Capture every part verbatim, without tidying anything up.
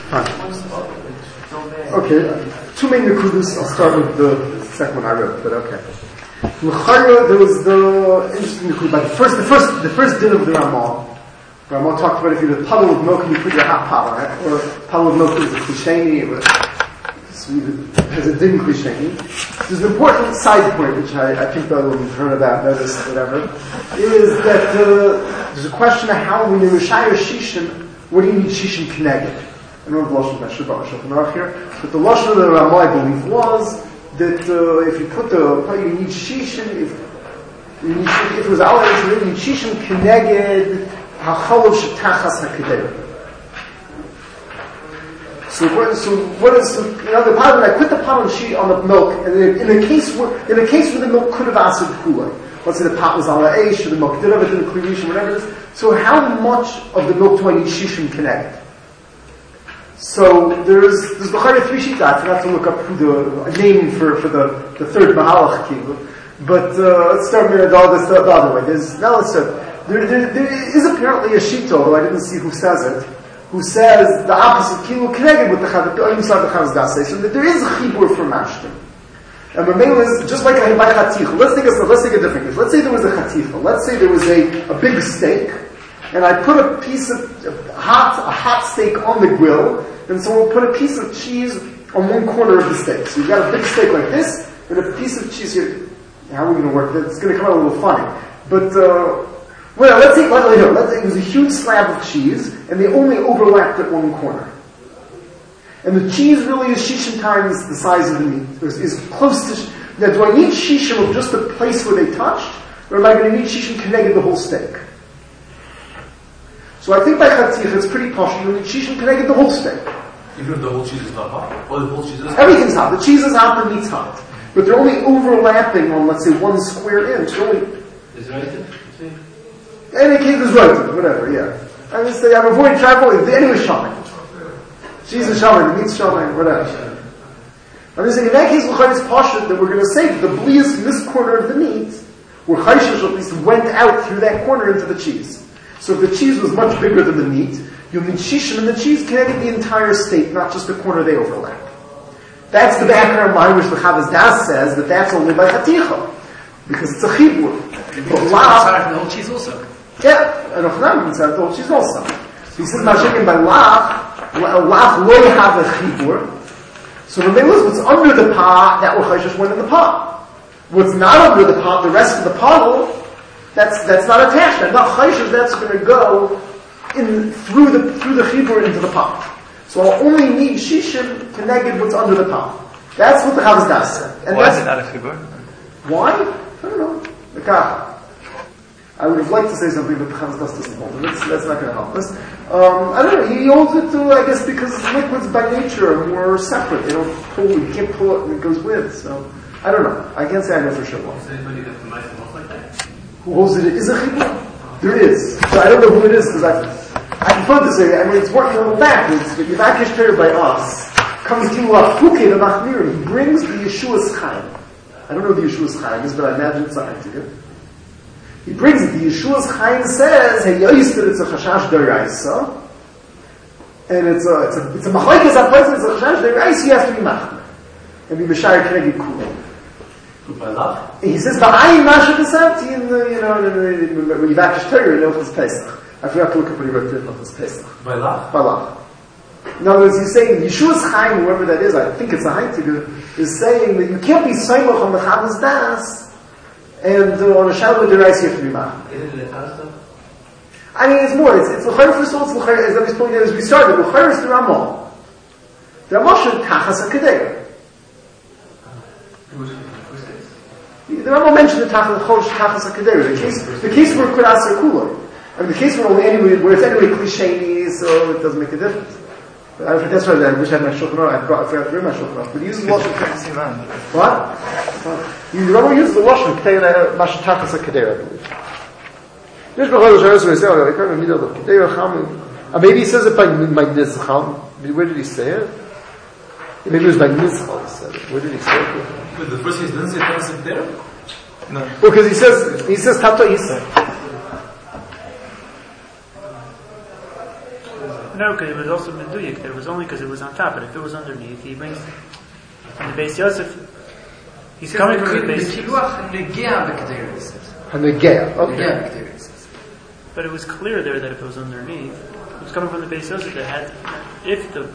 Okay, two main nekudas. I'll start with the second one I wrote, but okay. There was the interesting nekuda. But the first, the first, the first din of the Ramah. The Ramah talked about if you have a puddle of milk and you put your hot pot on it, or a puddle of milk is a klisheni, it has a din klisheni. There's an important side point which I, I think that will heard about, noticed, whatever, is that uh, there's a question of how when you're Rishayah Shishin, what do you need Shishin Keneged? I don't know the Lashon of Shulchan Aruch here, but the Lashon of the Ramah, I believe, was that uh, if you put the, you need Shishin, if, you need, if it was our age, you need Shishin Keneged HaCholov Shetachas HaKedera. So what, so what is, so, you know, the pot, when I put the pot on sheet on the milk, and in, in a case where, in a case where the milk could have asked Kulai, let's say the pot was on the Aish, or the milk did have it in the Klivish, or whatever it is, so how much of the milk do I need Shishim Keneged? So there's, there's B'chari three sheet dots, I have to look up who the, a name for, for the, the third Mahalach Kilu, but, uh, let's start with the, the, the other way. There's, now let's start, there, there, there is apparently a sheet, although I didn't see who says it, who says the opposite, kilu connected with the chavaz, inside the chavaz dasei, so that there is a chibur for mashtim. And Mamela is just like by chaticha. Let's take a let's take a different case. Let's say there was a chaticha. Let's say there was a, a big steak, and I put a piece of a hot a hot steak on the grill, and someone put a piece of cheese on one corner of the steak. So you've got a big steak like this, and a piece of cheese here. How are we going to work that? It's going to come out a little funny, but. Uh, Well, let's say, let's, let's say it was a huge slab of cheese, and they only overlapped at one corner. And the cheese really is shishim times the size of the meat. Is, is close to, sh- now do I need shishim of just the place where they touched, or am I going to need shishim connected the whole steak? So I think by chatzich it's pretty posh, you need shishim connected the whole steak. Even if the whole cheese is not hot? Or the whole cheese is hot? Everything's hot. The cheese is hot, the meat's hot. But they're only overlapping on, let's say, one square inch. They're only, is there anything? Any case is right, whatever, yeah. I'm just saying, I'm avoiding travel, anyway, shopping. She's a shopping, the meat's shopping, whatever. I'm just saying, in that case, l'chayr is pashut that we're going to say that the blias in this corner of the meat, where chayshish at least went out through that corner into the cheese. So if the cheese was much bigger than the meat, you'll need shishim, and the cheese can get the entire steak, not just the corner they overlap. That's the background line which the Chavaz Das says that that's only by chaticha, because it's a chibur. But lach, the whole cheese also. yeah, and Ochnam said the whole cheese also. So he says mashikin by lach, lach lo have a chibur. So the main is what's under the pot, that will chayshish went in the pot. What's not under the pot, the rest of the puddle, that's that's not attached. That's not chayshish. That's going to go in through the through the chibur into the pot. So I'll only need shishim to negate what's under the pot. That's what the Chavaz Das said. And why that's, is it not a chibur? Why? I don't know. I would have liked to say something, but the Chavaz Das doesn't hold it. That's, that's not going to help us. Um, I don't know. He holds it to, I guess, because liquids by nature are more separate. They don't pull. You can't pull it, and it goes with. So I don't know. I can't say I know for sure. Is anybody that's the nice most like that? Who holds it? Is a chibur? There is. So I don't know who it is because I. I prefer to say. I mean, it's working a little backwards. But Yivakesh Torah by us comes to Afuke the Machmir. He brings the Yeshua's Chaim. I don't know what the Yeshua's Chaim is, but I imagine it's something to you. He brings it. The Yeshua's Chaim says, "Hey, Yoister, it's a chashash deraisa, and it's a it's a it's a machlekes haPosel. It's a chashash deraisa. You have to be machmer and be b'shayir keneged kulam." He says, "Ba'ayin masha b'savti in the you know in the Yivakesh Torah in Ilchos Pesach." I forgot to look up what he wrote in Ilchos Pesach. By lach. By lach. In other words, he's saying Yeshua's Chaim, whoever that is, I think it's a Haitiga, is saying that you can't be saimach on the Chavaz Das. And uh, on a Shalom Derais you have to be mach. Is it the I mean, it's more. It's it's l'chayr first of all. It's l'chayr. As I was pointing out as we started, l'chayr is the Ramah. The Ramah should tachas hakadei. The Ramah mentioned the tachas tachas hakadei. The case, the case where kuras are cooler. I mean, the case where only anyway, where it's anyway klisheni, so it doesn't make a difference. But I, that's right. I wish I had my Shulchan Aruch. I, brought, I forgot to bring my Shulchan Aruch. But he uses lashon. What? The Rambam uses the lashon ketei mashatachas hakadei, I believe. There's b'chol shayos where he says, "Oh, I can't remember the ketei cham." Maybe he says it by by nizchal. Where did he say it? Maybe it was by nizchal. He said it. Where did he say it? But the first case doesn't say tachas there. No. Because he says he says tato isa. No, because it was also meduyik. That it was only because it was on top. But if it was underneath, he brings from the base Yosef. He's coming from the base. Hanegea, okay. But it was clear there that if it was underneath, it was coming from the base Yosef that had, if the,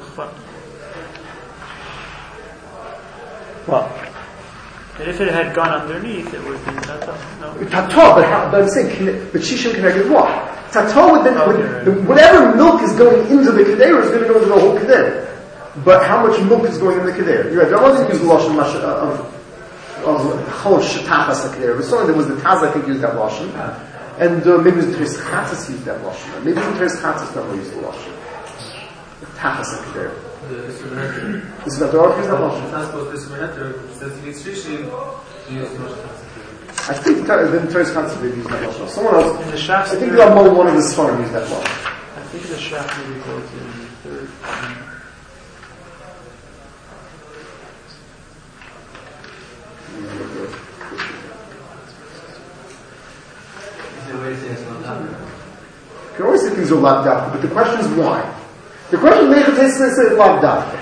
Well, that if it had gone underneath, it would have been tata. No. Tata, but, how, but I'm saying, but Shishim connected what? Tata would then, Oh, would, right. the, whatever milk is going into the Kedera is going to go into the whole Kedera. But how much milk is going in the Kedera? You're right, I wasn't using the Lashon of, of Chol Shetachas HaKedera, but certainly there was the Taz, I think, used that Lashon. And uh, maybe the Teres Chatzis used that Lashon. Maybe the Teres Chatzis never used the Lashon. Tachas HaKedera. This is not the Ork, is that Lashon? I think the Teres Chatzis did use that Lashon. Someone else, In the Shach, I think the Amol, one of the Sfarim used that Lashon. I think the Shach maybe goes in the third. You can always say things are lav dafka, but the question is why. The question is they say lav dafka.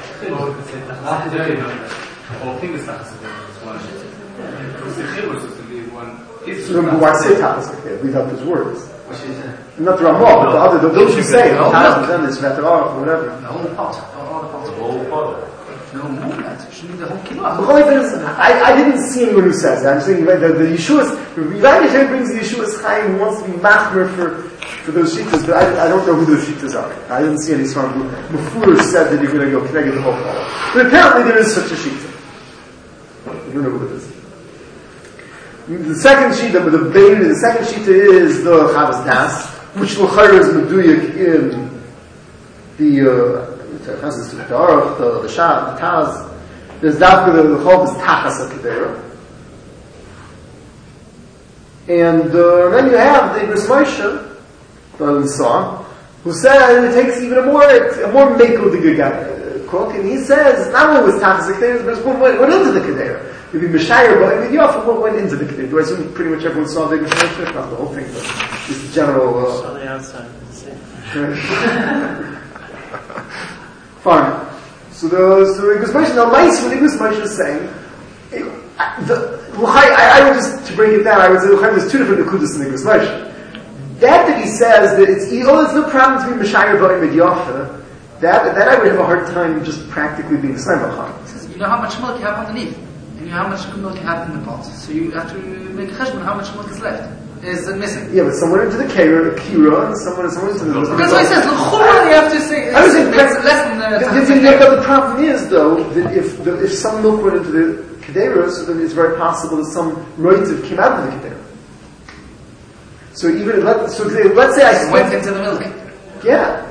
So why say tachas like leave out his words? Not the Ramah, but the other, those who say, oh, no, then this veterah, or whatever. The whole pot, all the pots. The whole pot. No more than that. You need the whole kilo. I, I didn't see anyone who says that. I'm saying the, the, the Yeshua's, the Rebbe brings the Yeshua's Chaim who wants to be machmer for, for those shittas, but I, I don't know who those shittas are. I didn't see any sort of Mufur said that you're going to go connect the whole pot. But apparently there is such a shitta. I don't know who it is. The second shita, the baby, the second shita is the Chavas Das, which l'chayr is meduyak in the uh, the Aruch, the the Shah, the Taz. There's dafka the the Chol is Tachas HaKedera, and uh, then you have the Ibris Moshe, the Saw, who says it takes even a more a more mekel the cook, and he says not only was Tachas HaKedera, but one went, went into the Kedera. You'd be Mishayer, but I mean, Yofa what went into the Kedera. Do I assume pretty much everyone saw the Ibris Moshe? Not the whole thing, but just general. Uh, On the outside. Fine. So the so Ibris Moshe, now nice what Ibris Moshe is saying. It, I, the, I, I would just to break it down. I would say there's two different nekudas in Ibris Moshe. That that he says that it's oh, it's no problem to be Mishayer Ba'im with Yofa. That that I would have a hard time just practically being the same. You know how much milk you have underneath, and you know how much milk you have in the pot. So you have to make a cheshbon how much milk is left. Is missing. Yeah, but somewhere into the Kira, the Kira, and somewhere, somewhere into the... That's why he says, l'chumra, you have to say, I was saying, it's less than the... The, the, the, the, the problem is, though, that if the, if some milk went into the Kedera, so then it's very possible that some roitiv came out of the Kedera. So even, let, so let's say I... It went into the milk. Yeah.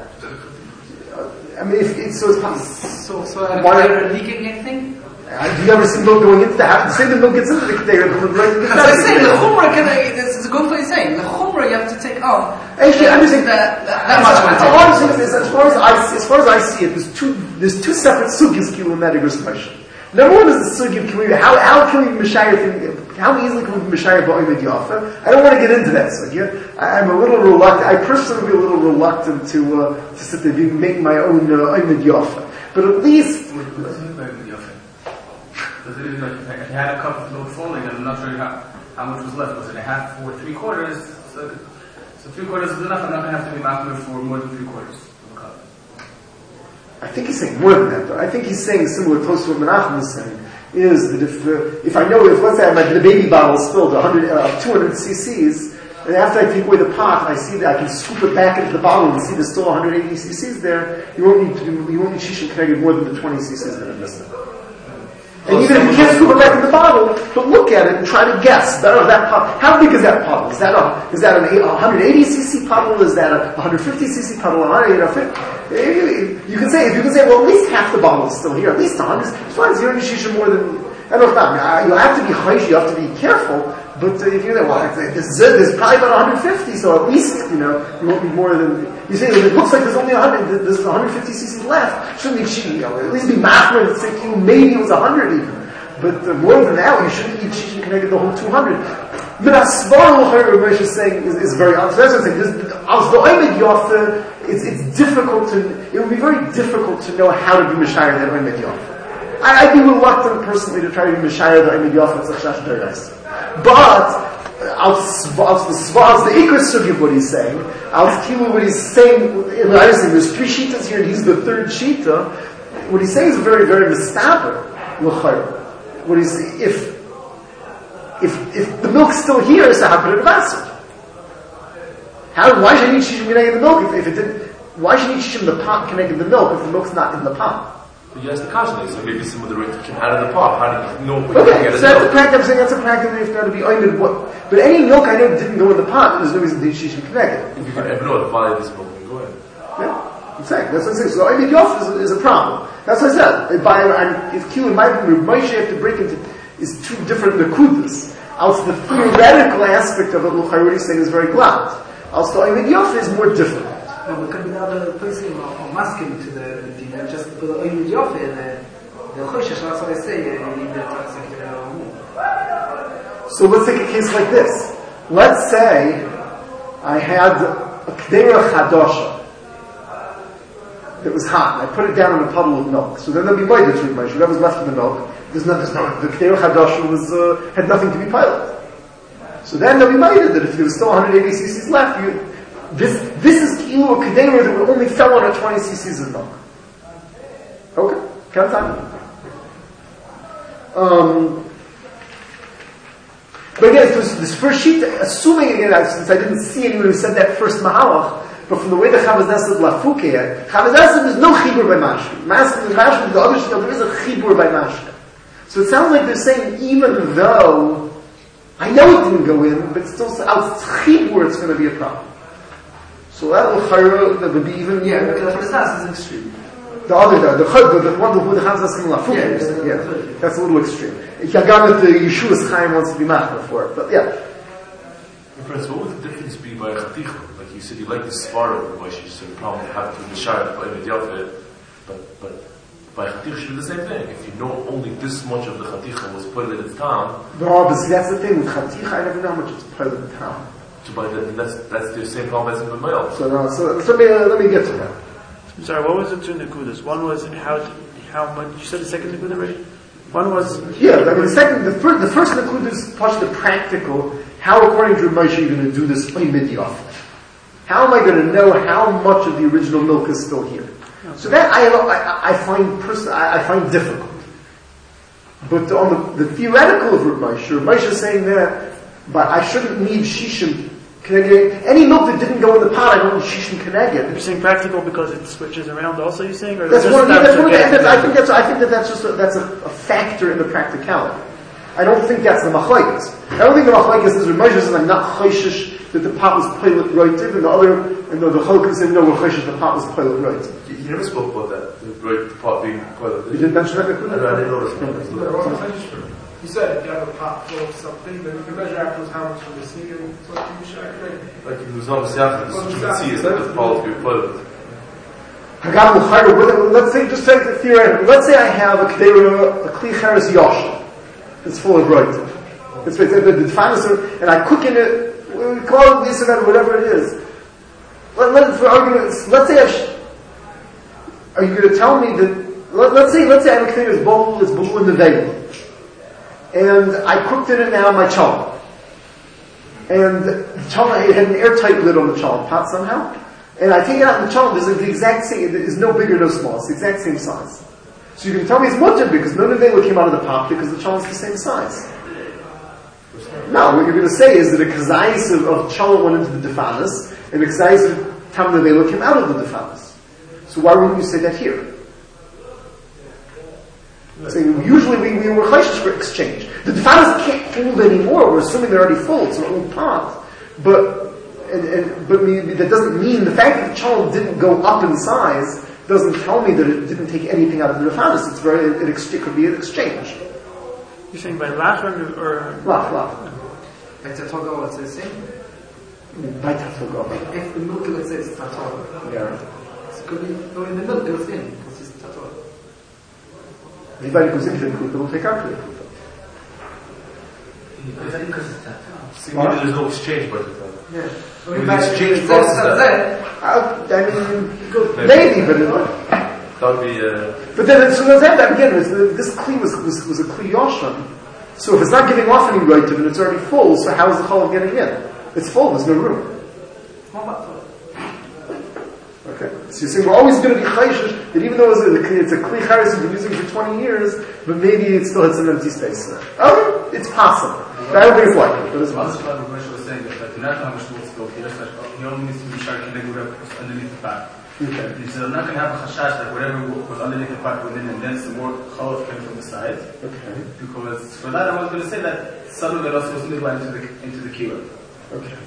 I mean, if it's, so it's possible. So, so are they leaking anything? Uh, do you ever see milk going into the house? Say the milk gets into the Kedera, the right into the That's what I'm saying, the chumra, can I, this is a good way of saying, the chumra you have to take off. Actually, I'm just saying that, that, that much much. All I'm saying is, as far as I, as far as I see it, there's two, there's two separate sugis kilu in that Ibris Moshe. Number one is the sugi of can we, how, how can we Mishayah, how easily can we Mishayah Ba'im Yafa? I don't want to get into that sugi. I'm a little reluctant, I personally would be a little reluctant to, uh, to sit there and make my own Oimid uh, Yafa. But at least, Does it even like, like if you had a cup of milk falling and I'm not sure how, how much was left? Was it a half or three quarters? So, so three quarters is enough. I'm not going to have to be makmir for more than three quarters of a cup. I think he's saying more than that though. I think he's saying similar close to what Menachem was saying, is that if, uh, if I know, if let's say my, the baby bottle spilled one hundred, uh, two hundred cc's, and after I take away the pot, I see that I can scoop it back into the bottle and see there's still one hundred eighty cc's there, you won't need to do, you won't need shisha connected more than the twenty cc's that are missing. And even if you can't scoop it back in the bottle, but look at it and try to guess. That, that pot, how big is that bottle? Is that a, is that an one hundred eighty cc bottle? Is that a one hundred fifty cc bottle? You know, you can say, if you can say, well, at least half the bottle is still here. At least one hundred. As long as you're in shisha more than, I don't know, you have to be chaysh, you have to be careful. But uh, if you're there, well, this is it, there's probably about one hundred fifty, so at least, you know, you won't be more than, you say, it looks like there's only one hundred, there's one hundred fifty cc's left. Shouldn't be cheating, you know, at least be machmer and say, maybe it was one hundred even. But uh, more than that, you shouldn't eat shishin connected the whole two hundred. But Asvar L'chayr, Rav Moshe is saying, is, is very honest. That's what I'm saying. The Oimid Yofa it's, it's difficult to, it would be very difficult to know how to be Mishayar that Oimid Yofa. I'd be reluctant personally to try to be Mishayar that Oimid Yofa at Zachshash Derais. But, Als the Svaz, the Ikar Sugi of what he's saying, Als Kilu, what he's saying, obviously there's three Shitas here and he's the third Shita, what he's saying is very, very mistaber, what he's, if, if, if the milk's still here, so how could it have acid? How, why should I need Shishim connected the milk if, if it didn't, why should I need Shishim the pot connected the milk if the milk's not in the pot? But you asked the question, so maybe some of the root came out of the pot. How do you know what okay, you get so that's a practice, I'm saying that's a practice that you've got to be oimed what, but any milk I know didn't go in the pot, there's no reason to Shishim connected. If you can ever know the value of this milk will go in. Yeah, I'm saying, that's what I'm saying. So oimed yof is, is a problem. That's what I said. If, by, if Q and my Moshe have to break into, is two different nekudas. Also the theoretical aspect of it, what he's saying is very glad. Also oimed yof is more difficult. No, but can be the other person or masking to the dinner, just put the oil with your and the Choshesh, that's what I say, you need that So let's take a case like this. Let's say I had a Kdera Chadosha that was hot, and I put it down in a puddle of milk. So then there'll be Moida to my that was left in the milk. There's not, there's not, the Kdera Chadosha was, uh, had nothing to be piled. So then there'll be Moida that if there was still one hundred eighty cc's left, you, This this is kilu a kedera that only fell on a twenty cc's of milk. Okay, can't time. Um, but again, this, this first sheet, assuming again, since I didn't see anyone who said that first mahalach, but from the way the Chavaz Nesed Lafuke, Chavaz Nesed there's no chibur by mashke. Masking the mashke, the other sheet, there is a chibur by mashke. So it sounds like they're saying even though I know it didn't go in, but still out chibur it's going to be a problem. So that will chayra, that would be even, yeah, because the Stas is extreme. The other, the, the, the, the one who the Chavaz Nesed Lafuke, yeah, yeah, that's a little extreme. Yagamet, the Yeshua's Chaim wants to be machna for it, but yeah. Friends, what would the difference be by a chaticha? Like you said, you like the svara of Moshe, so you probably have to be shayar by Oimid Yofa, but but by chaticha should be the same thing. If you know only this much of the chaticha was put in its time. No, but see, that's the thing with chaticha. I never know how much it's put in the time. So by the, that's that's the same problem as in the male. So no, so, so let me uh, let me get to that. I'm sorry. What was the two nekudas? One was how how much you said the second nekuda already. One was yeah. I mean, the second, the first, the first nekuda is touch the practical. How, according to Moshe, are you going to do this Oimid Yofa? How am I going to know how much of the original milk is still here? Okay. So that I, I, I find person, I, I find difficult. But on the, the theoretical of Rav Moshe, Rav Moshe is saying that, but I shouldn't need shishim keneged. Any milk that didn't go in the pot, I don't need shishim keneged. You're saying practical because it switches around. Also, you're saying, or that's just one. That That's one. That's, I think that's. I think that that's just a, that's a, a factor in the practicality. I don't think that's the machlokes. I don't think the machlokes is Rav Moshe says I'm not choishish that the pot was pilot roitiv, and the other, and the, the chalukah said no, we're choishish the pot was pilot roitiv. You, you never spoke about that, the, right, the pot being pilot. You didn't mention that? I, I didn't notice. You said if you have a pot full of something, then you can measure afterwards how much from the sink and so you should activate. Like it was obviously after the you can see is that the pot being pilot. Let's say, just take the theory. Let's say I have a kedera, a kli cheres yosha. It's full of roitiv. It's the the and I cook in it. We call it this or that, whatever it is. Let, let, for arguments, let's say I sh- are you going to tell me that? Let, let's say let's say I have a kedera is bolu is bolu in the veil, and I cooked it in now my challah, and the challah it had an airtight lid on the challah pot somehow, and I take it out in the challah. There's the exact same. It is no bigger, no smaller. It's the exact same size. So you can tell me it's mutter because no nevela came out of the pot because the challah is the same size. Now, what you're going to say is that a kazayis of, of challah went into the defanis, and a kazayis of tam nevela came out of the defanis. So why wouldn't you say that here? So usually we, we were chayshish for exchange. The defanis can't hold anymore. We're assuming they're already full. It's an old pot. But, and, and, but that doesn't mean the fact that the challah didn't go up in size doesn't tell me that it didn't take anything out of the defanis. It's very, it, it, it could be an exchange. You're saying by lach or lach lach. By tatoga, what's the same? By tatoga. If the milk, let's say, is tatoga. Yeah. It could be, no, in the milk, it was in, because it's tatoga. If I goes into the kuta, we'll take out the kuta. See, maybe there's no exchange by the time. Yeah. Maybe the exchange process that. I, I mean, maybe, but it, that would be. Uh, but then, so then that again, was the, this kli was, was was a kli yoshan. So if it's not giving off any right to it, it's already full. So how is the chalav getting in? It's full. There's no room. Okay. So you're saying we're always going to be chayshish that even though it's a, it's a kli charis you've been using for twenty years, but maybe it still has an empty space in it. Okay, it's possible. But I don't think it's likely. But it's possible. Well, that's what was saying that you're not going to have a shul he just like, he only needs to be shark and whatever was underneath the pot. Okay. He said, I'm not going to have a chashash that whatever was underneath the pot within and then some more chalav came from the side. Okay. Because for that I was going to say that some of it also was midline into the into the kibbutz. Okay.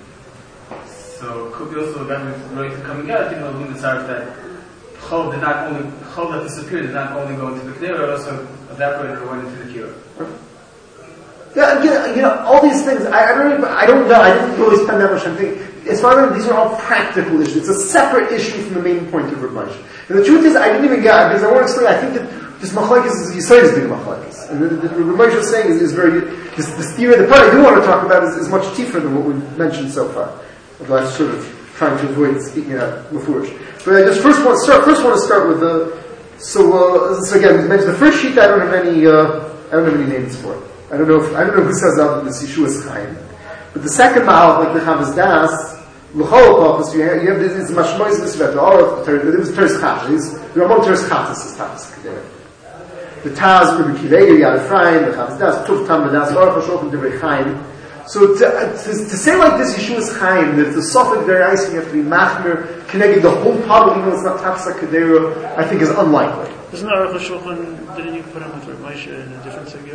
So could be also that with right to coming out, you know, in the tzaref that chol did not only chol that disappeared did not only go into the kedera, but also evaporated or went into the kibbutz. Yeah, again, you know, all these things, I, I don't even, I don't know, I didn't really spend that much time thinking. As far as these are all practical issues. It's a separate issue from the main point of Rav Moshe. And the truth is, I didn't even get, because I want to explain, I think that this machlekes is, Yisrael is big machlekes. And the, the, the Rav Moshe is saying is, is very, this, this theory, the part I do want to talk about is, is much deeper than what we've mentioned so far. Although I'm sort of trying to avoid speaking out mafurish. But I just first want to start, first want to start with the, so, uh, so again, we mentioned the first sheet I don't have any, uh, I don't have any names for it. I don't know if, I don't know who says that in this Yeshua's Chaim. But the second Mahal, like the Chavaz Das, L'chol Pachas, you have, you have this, it's Mashmois Nisvet, the Orach, it was Teres Chatas, the Ramon Teres Chatas is Tapas Kedera. The Taz, Rebbe Kiveger, Yad Ephraim, the Chavaz Das, Tuf Tam Badas, Orach HaShochem Devrei Chaim. So to, to, to say like this Yeshua's Chaim, that the Sophic very ice, you have to be Machmer, connecting the whole puddle, even though it's not Tapas Kedera, I think is unlikely. Isn't Aruch HaShulchan, didn't you put him with Rav Moshe in a different sugya?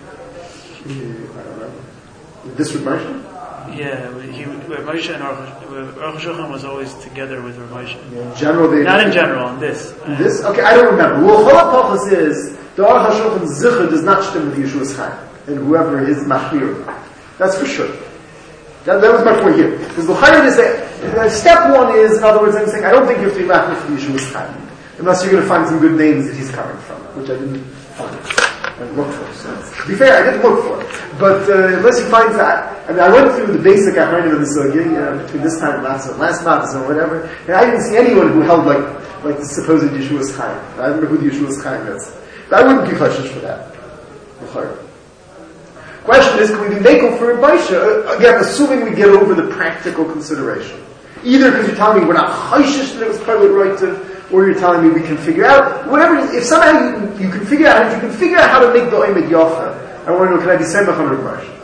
I don't know. This Rav Moshe? Yeah, he, Rav Moshe and Aruch HaShulchan was always together with Rav Moshe. In general, they... Not in general, in this. This? Okay, I don't remember. Well, Chol HaPachas is, the Aruch HaShulchan's Zichur does not stem with Yeshua's Chaim, and whoever is Machmir. That's for sure. That, that was my point here. Because the Chaim is that, step one is, in other words, I'm saying, I don't think you have to be Machmir for Yeshua's Chaim, unless you're going to find some good names that he's coming from, which I didn't find. I looked for. So, to be fair, I didn't look for it. But uh, unless you find that, I mean, I went through the basic Achronim of the Sugya, you know, between this time and last last month or whatever, and I didn't see anyone who held like like the supposed Yeshua's Chaim. I don't remember who the Yeshua's Chaim is. But I wouldn't be cautious for that. Question is, can we be makel for Rav Moshe? Again, assuming we get over the practical consideration. Either because you're telling me we're not chayshish that it was probably right to, or you're telling me we can figure out, whatever it is, if somehow you, you can figure out, if you can figure out how to make the Oimid Yofa, I want to know, can I be Semach on Rav Moshe?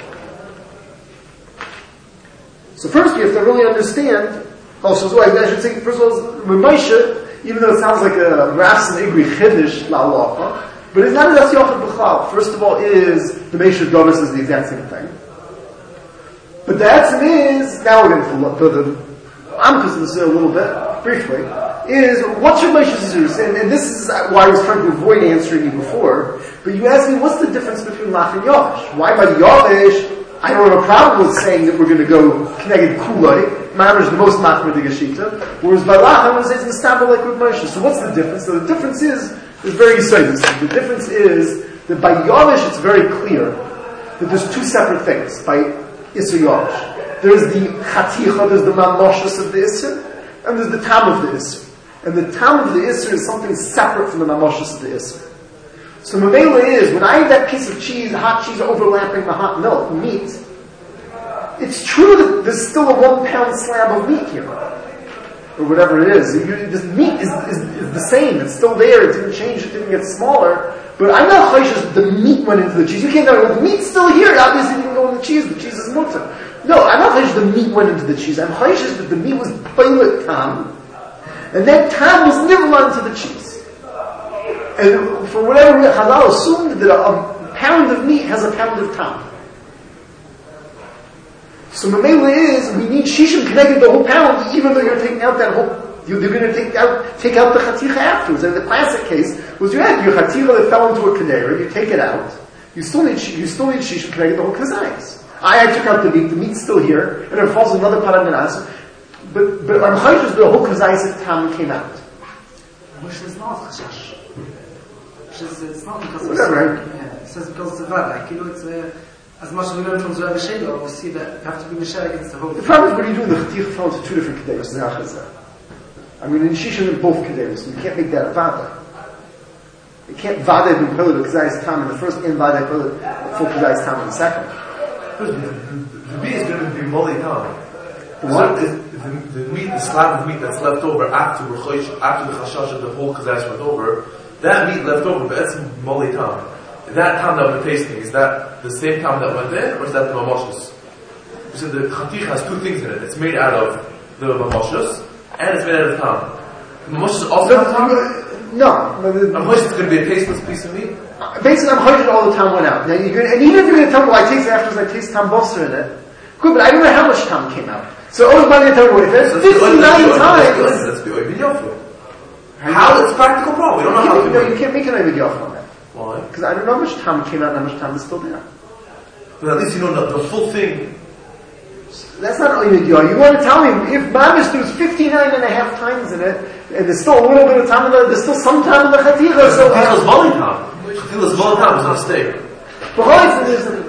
So first you have to really understand, also, so I should say, first of all, Rav Moshe, even though it sounds like a Rafs and Igri Chiddush, La Lacha, but it's not a Das Yochad B'chal. First of all is, the Meishav Dovis is the exact same thing. But the Etzim is, now we're going to the, the Amkus of this a little bit, briefly, is, what's your Meishav Zeus? And, and this is why I was trying to avoid answering you before, but you asked me, what's the difference between Lach and Yavish? Why by Yavish, I don't have a problem with saying that we're going to go connected Kulai, Ma'amr is the most Machmer de Geshita, whereas by Lach, I'm going to say it's Mistabel like with Moshe. So what's the difference? So the difference is, is very serious. The difference is that by Yavish it's very clear that there's two separate things by Isser Yavish. There's the Chaticha, there's the Mamoshas of the Isser, and there's the Tam of the Isser. And the Tam of the Isser is something separate from the Mamoshas of the Isser. So Mamela is, when I have that piece of cheese, hot cheese overlapping the hot milk, meat, it's true that there's still a one pound slab of meat here. Or whatever it is. This meat is, is, is the same. It's still there. It didn't change. It didn't get smaller. But I'm not chayshish that the meat went into the cheese. You can't know, well, the meat's still here. It obviously didn't go in the cheese. The cheese is mutter. No, I'm not chayshish the meat went into the cheese. I'm chayshish that the meat was pilot tam. And that tam was never into the cheese. And for whatever reason, Chazal assumed that a, a pound of meat has a pound of tam. So Mamela is, we need Shishim connected the whole pound, even though you're taking out that whole, you're going to take out, take out the Chaticha afterwards. And the classic case was you had your Chaticha that fell into a Kedera, you take it out, you still need, you still need Shishim connected the whole Kazayas. I, I took out the meat, the meat's still here, and it falls in another Paraganas, but, but I'm Chayshish that the whole Kazayas of Tam came out. Which is not Chashash. Which is, it's not because Whatever, right? Yeah, it says because it's a verb, like, you know, it's a, As much as we learn from Zohar Shelo, we see that you have to be Mishar against the whole. The problem is when you do the Chatich fell into two different Kedeiros, I mean, in Shishan in both Kedeiros, you can't make that a Vada. You can't Vada in Pillar the Kedeiros Tam in the first, and Vada Pillar the full Kedeiros Tam in the second. The meat is going to be Molly Tam. What? So the, the, the meat, the slab of meat that's left over after Rechosh, after the Chashash of the whole Kedeiros went over, that meat left over, but that's Molly Tam. That time that we're tasting, is that the same time that went in, or is that the mamoshes? We said the chatich has two things in it. It's made out of the mamoshes, and it's made out of tam. The mamoshes is also No, tam? no. no the, Mamoshes is going to be a tasteless piece of meat? Basically, I'm hiding all the time went out. Now, you're gonna, and even if you're going to tell me, well, I taste it afterwards, I taste tam boster in it. Good, but I don't know how much tam came out. So, oh, my going to tell me, if there's fifty-nine times. Let's be open yofu. How? It's a practical problem. We don't know how to do No, it. you can't make an Ovid Yof on that. Why? Because I don't know how much time came out and how much time is still there. But at least you know the, the full thing. That's not only you. You want to tell me if Mamish there's fifty-nine and a half times in it, and there's still a little bit of time in it, there's still some time in the Chaticha. So Chaticha's volley time. Chaticha's volley time is a mistake. But how is it?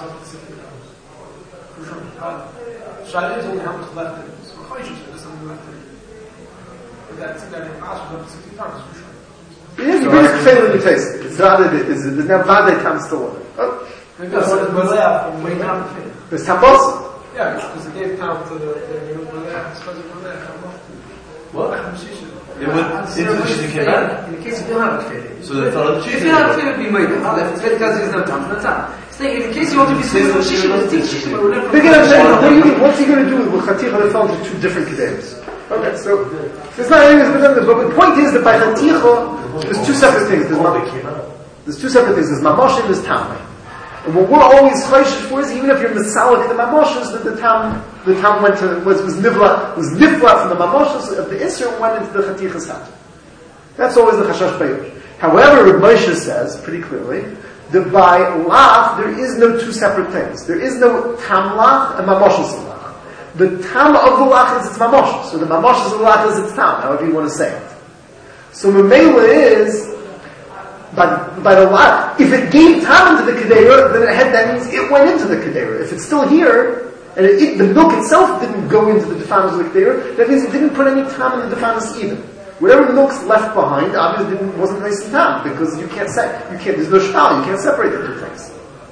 Shaila is only how much left in it. So Chayshus is something left in it. But that's that in Ashur up to sixty times for sure. It is a bit fail in the taste. It's rather there's there's now Vade time still in it. Oh. Because it's Malaya from way down the thing. There's Tambos. Yeah, because it gave time to the Malaya, especially from there. What? It went into the cheese and came out. In the case you don't have a kfir. So they thought of the cheese. If you have a kfir, it would be made. If it's because there's no time, no time. It's like, in case you want to be saying the shishim, it's teach shishim, or whatever. They're going to say, what are you, what's he going to do with Chaticha that fell into two different Kedeiros? Okay, so it's not anything but the point is that by Chaticha, there's two separate things. There's, ma- there's two separate things. There's Mamosh and there's Tamay. And what we're always chayshish for is even if you're Masalik the Mamoshes, that the Tam the Tam went to was was nivla was nifla from the Mamoshes of the Isser and went into the Chatichas Tam. That's always the Chashash Bayosh. However, Reb Moshe says pretty clearly that by Lach there is no two separate things. There is no Tam Lach and Mamoshes Lach. The Tam of the Lach is its Mamoshes, so the Mamoshes of the Lach is its Tam, however you want to say it. So Mamela is By, by the lot, if it gave time into the Kedera, then it had, that means it went into the Kedera. If it's still here, and it, it, the milk itself didn't go into the Defanis of the Kedera, that means it didn't put any time in the Defanis either. Whatever milk's left behind, obviously didn't, wasn't nice and time, because you can't say, you can't, there's no shtal, you can't separate the two things.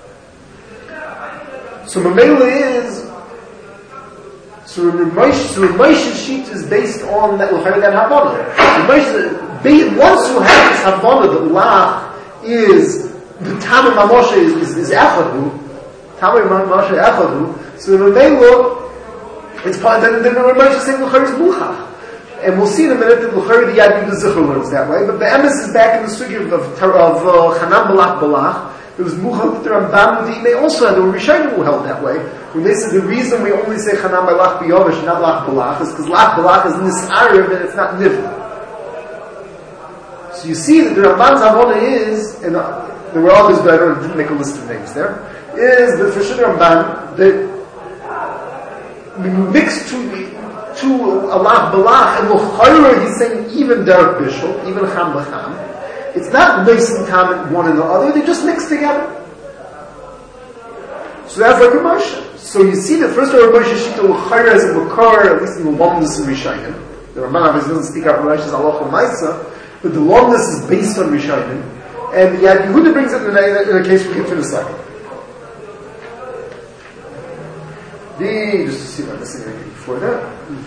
So Mamela is, so Ramesh's sheet is based on that, that Havana. Once you have this Havana that Lach is the Tam and Mamoshe is, is, is Echadu, Tam and Mamoshe Echadu, so the Mamela, it's part, then, then the Ramesh is saying L'chari is Muchach. And we'll see in a minute that L'chari the Yad Yudah Zichur learns that way, but the Emes is back in the sugi of, of, of uh, Chanam Balach Balach. There was Muchach that the Rambam they also had, the Rishonim who held that way. When they said the reason we only say Chanam Balach B'yovish, not Lach Balach, is because Lach Balach is Nis'ariv and it's not Nivla. So you see that the Ramban's Havana is, and uh, there were others better, I didn't make a list of names there, is that for sure the Ramban, that when you mix two, two Allah Balach, and L'chayra he's saying even Derek Bishop, even Cham B'cham, it's not nice and common one and the other, they just mix together. So that's like a Moshe. So you see that first of all, Moshe Shita L'chayra is a Makar, at least in the Lomnus and Rishayim. The Ramban obviously doesn't speak out Moshe's Allah L'maisa, but the longness is based on Rishayim. And Yad Yehuda brings it in a, in a case we'll get to in a second. The, just to see if I'm missing anything before that.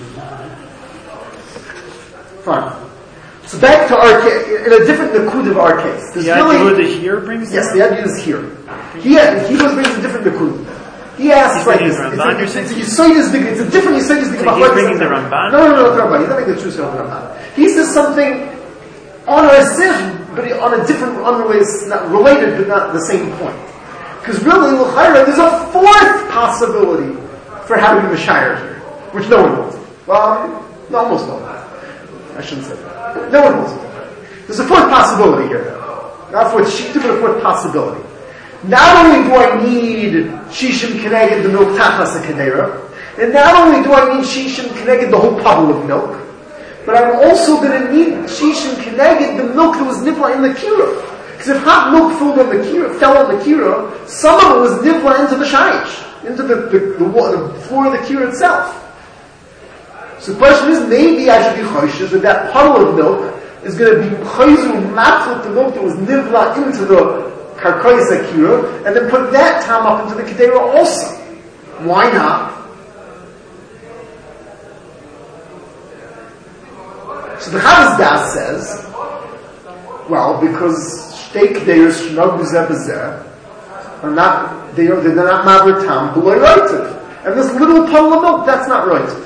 Fine. So back to our case, in a different Nakud of our case. The Yad Yehuda here brings Yes, it? the Yad Yehuda is here. He, he was brings a different Nakud. He asks like this. Ramban, it's, like, you're it's, saying? it's, it's, it's a different Yisayis Dik. So he's bringing the Ramban? No, no, no, the Ramban. He's not making the truth of the Ramban. He says something on a siv, but on a different, unrelated, not related, but not the same point. Because really, l'chayra, there's a fourth possibility for having a Mashayar here, which no one knows. Well, no, almost no one. I shouldn't say that. No one knows. There's a fourth possibility here. Not a fourth shita, but a fourth possibility. Not only do I need shishim keneged the milk tachas a kedera, and not only do I need shishim keneged the whole puddle of milk, but I'm also going to need shishim keneged the milk that was nipla in the kiruv. Because Because if hot milk filled on the kira, fell on the kira, some of it was nivla into the shayish, into the, the, the, the floor of the kira itself. So the question is, maybe I should be choishes that that puddle of milk is going to be choizu matfut the milk that was nivla into the karkois akira, and then put that tam up into the kedera also. Why not? So the Chavaz Das says, well, because shtei kederas shnag b'zeh b'zeh are not, they are, they're not maver tam b'loy roitiv. And this little puddle of milk, that's not roitiv.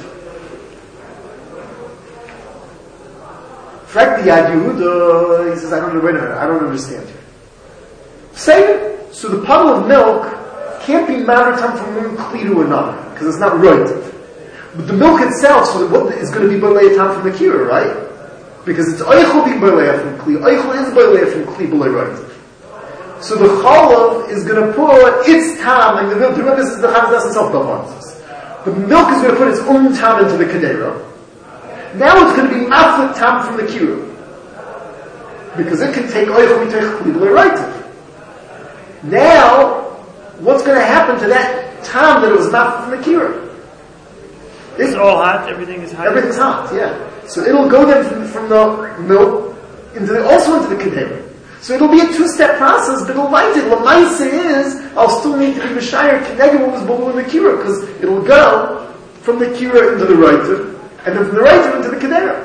Frank the Yad Yehuda, he says, I don't know, wait a minute, I don't understand here. Say it. So the puddle of milk can't be maver tam from one kli to another, because it's not roitiv. But the milk itself, so what is going to be b'lei tam from the kira, right? Because it's oichel being b'lei from kli. Oichel is b'lei from kli b'lei roitiv. So the chalav is going to put its tam, and the milk, remember this is the Chavaz Das himself that wants this. The milk is going to put its own tam into the kedera. Now it's going to be maflik tam from the kira. Because it can take oichel mitech kli b'lei roitiv. Now, what's going to happen to that tam that it was maflik from the kira? It's all hot. Everything is hot. Everything's hot, yeah. So it'll go then from, from the milk into the, also into the kedera. So it'll be a two-step process, but it'll light it. What my say is, I'll still need to be Mishayir Keneged what was below in the kira, because it'll go from the kira into the roitiv, and then from the roitiv into the kedera.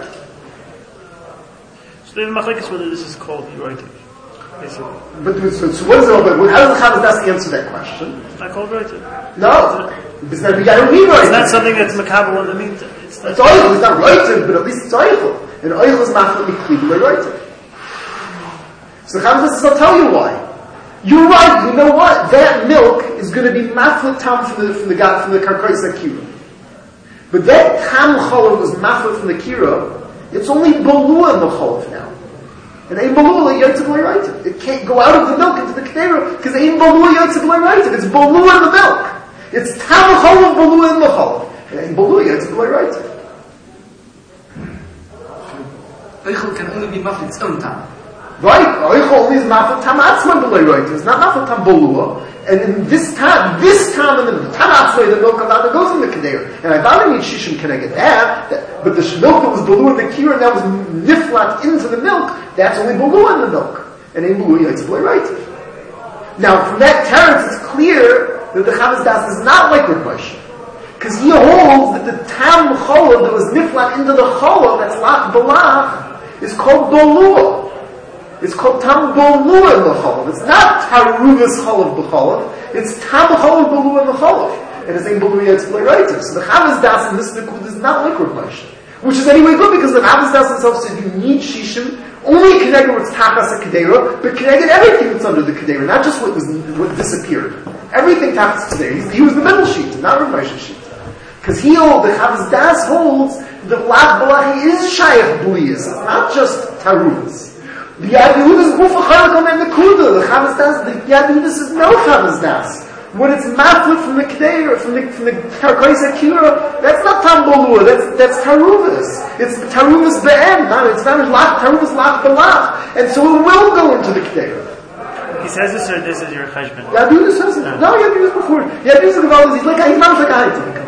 So then, machlekes whether this is called roitiv. Basically. But so, so what is it all about? How does the Chavaz Das answer that question? It's not called roitiv. No. It's not, we gotta read right. It's not something that's makabel in the meantime. It's not. It's oichel. It's not roitiv, but at least it's oichel. And oichel is maflik mikli b'lei roitiv. So Chavaz Das will tell you why. You're right. You know what? That milk is going to be maflik tam from the from the god from the karkois akira. But that tam cholav was maflik from the kira. It's only bolua in the cholav now. And ein bolua yotzev b'lei roitiv. It can't go out of the milk into the kedera because ein bolua yotzev b'lei roitiv. It's bolua in the milk. It's tam cholav bolua in the cholav. And ein bolua yotzev b'lei roitiv. Oichel can only be maflik its own tam. Right, oichel only is maflik tam atzman b'lei roitiv. It's not maflik tam bolua. And in this time, this time in the tam atzman, the milk of that goes in the kedera. And I thought I need shishim can I get that, that, but the milk that was bolua in the kira and that was niflat into the milk, that's only bolua in the milk. And ein bolua yotzev b'lei roitiv. Now, from that teretz, it's clear that the Chavaz Das is not like Rav Moshe. Because he holds that the tam cholav that was niflat into the cholav, that's lach balach, is called bolua. It's called tam bolua in the cholav. It's not taruvas cholav b'cholav. It's tam cholav bolua in the cholav. And it's ein bolua yotzev b'lei roitiv. So the Chavaz Das in this nikud is not like Rav Moshe. Which is anyway good because the Chavaz Das himself said you need shishim only connected what's tachas a kedera, but connected everything that's under the kedera, not just what was what disappeared. Everything tachas kedera. He was the middle sheet, not Rav Moshe's sheet. Because he holds, the Chavaz Das holds that lach balachi is shayach bliyas. It's not just taruvas. The Yad Yehuda is gufa chalakom and the kuda. The Chavaz Das, the Yad Yehuda says no Chavaz Das. When it's maflik from the kedera, from the from the karkois akira, that's not tam bolua. That's that's taruvas. It's taruvas be'em. Not it's not lach taruvas lach balach, and so it will go into the kedera. He says this, or this is your cheshbon? Yad Yehuda says it. No, no Yad Yehuda before. Yad Yehuda Gaval is he's like he's not like a high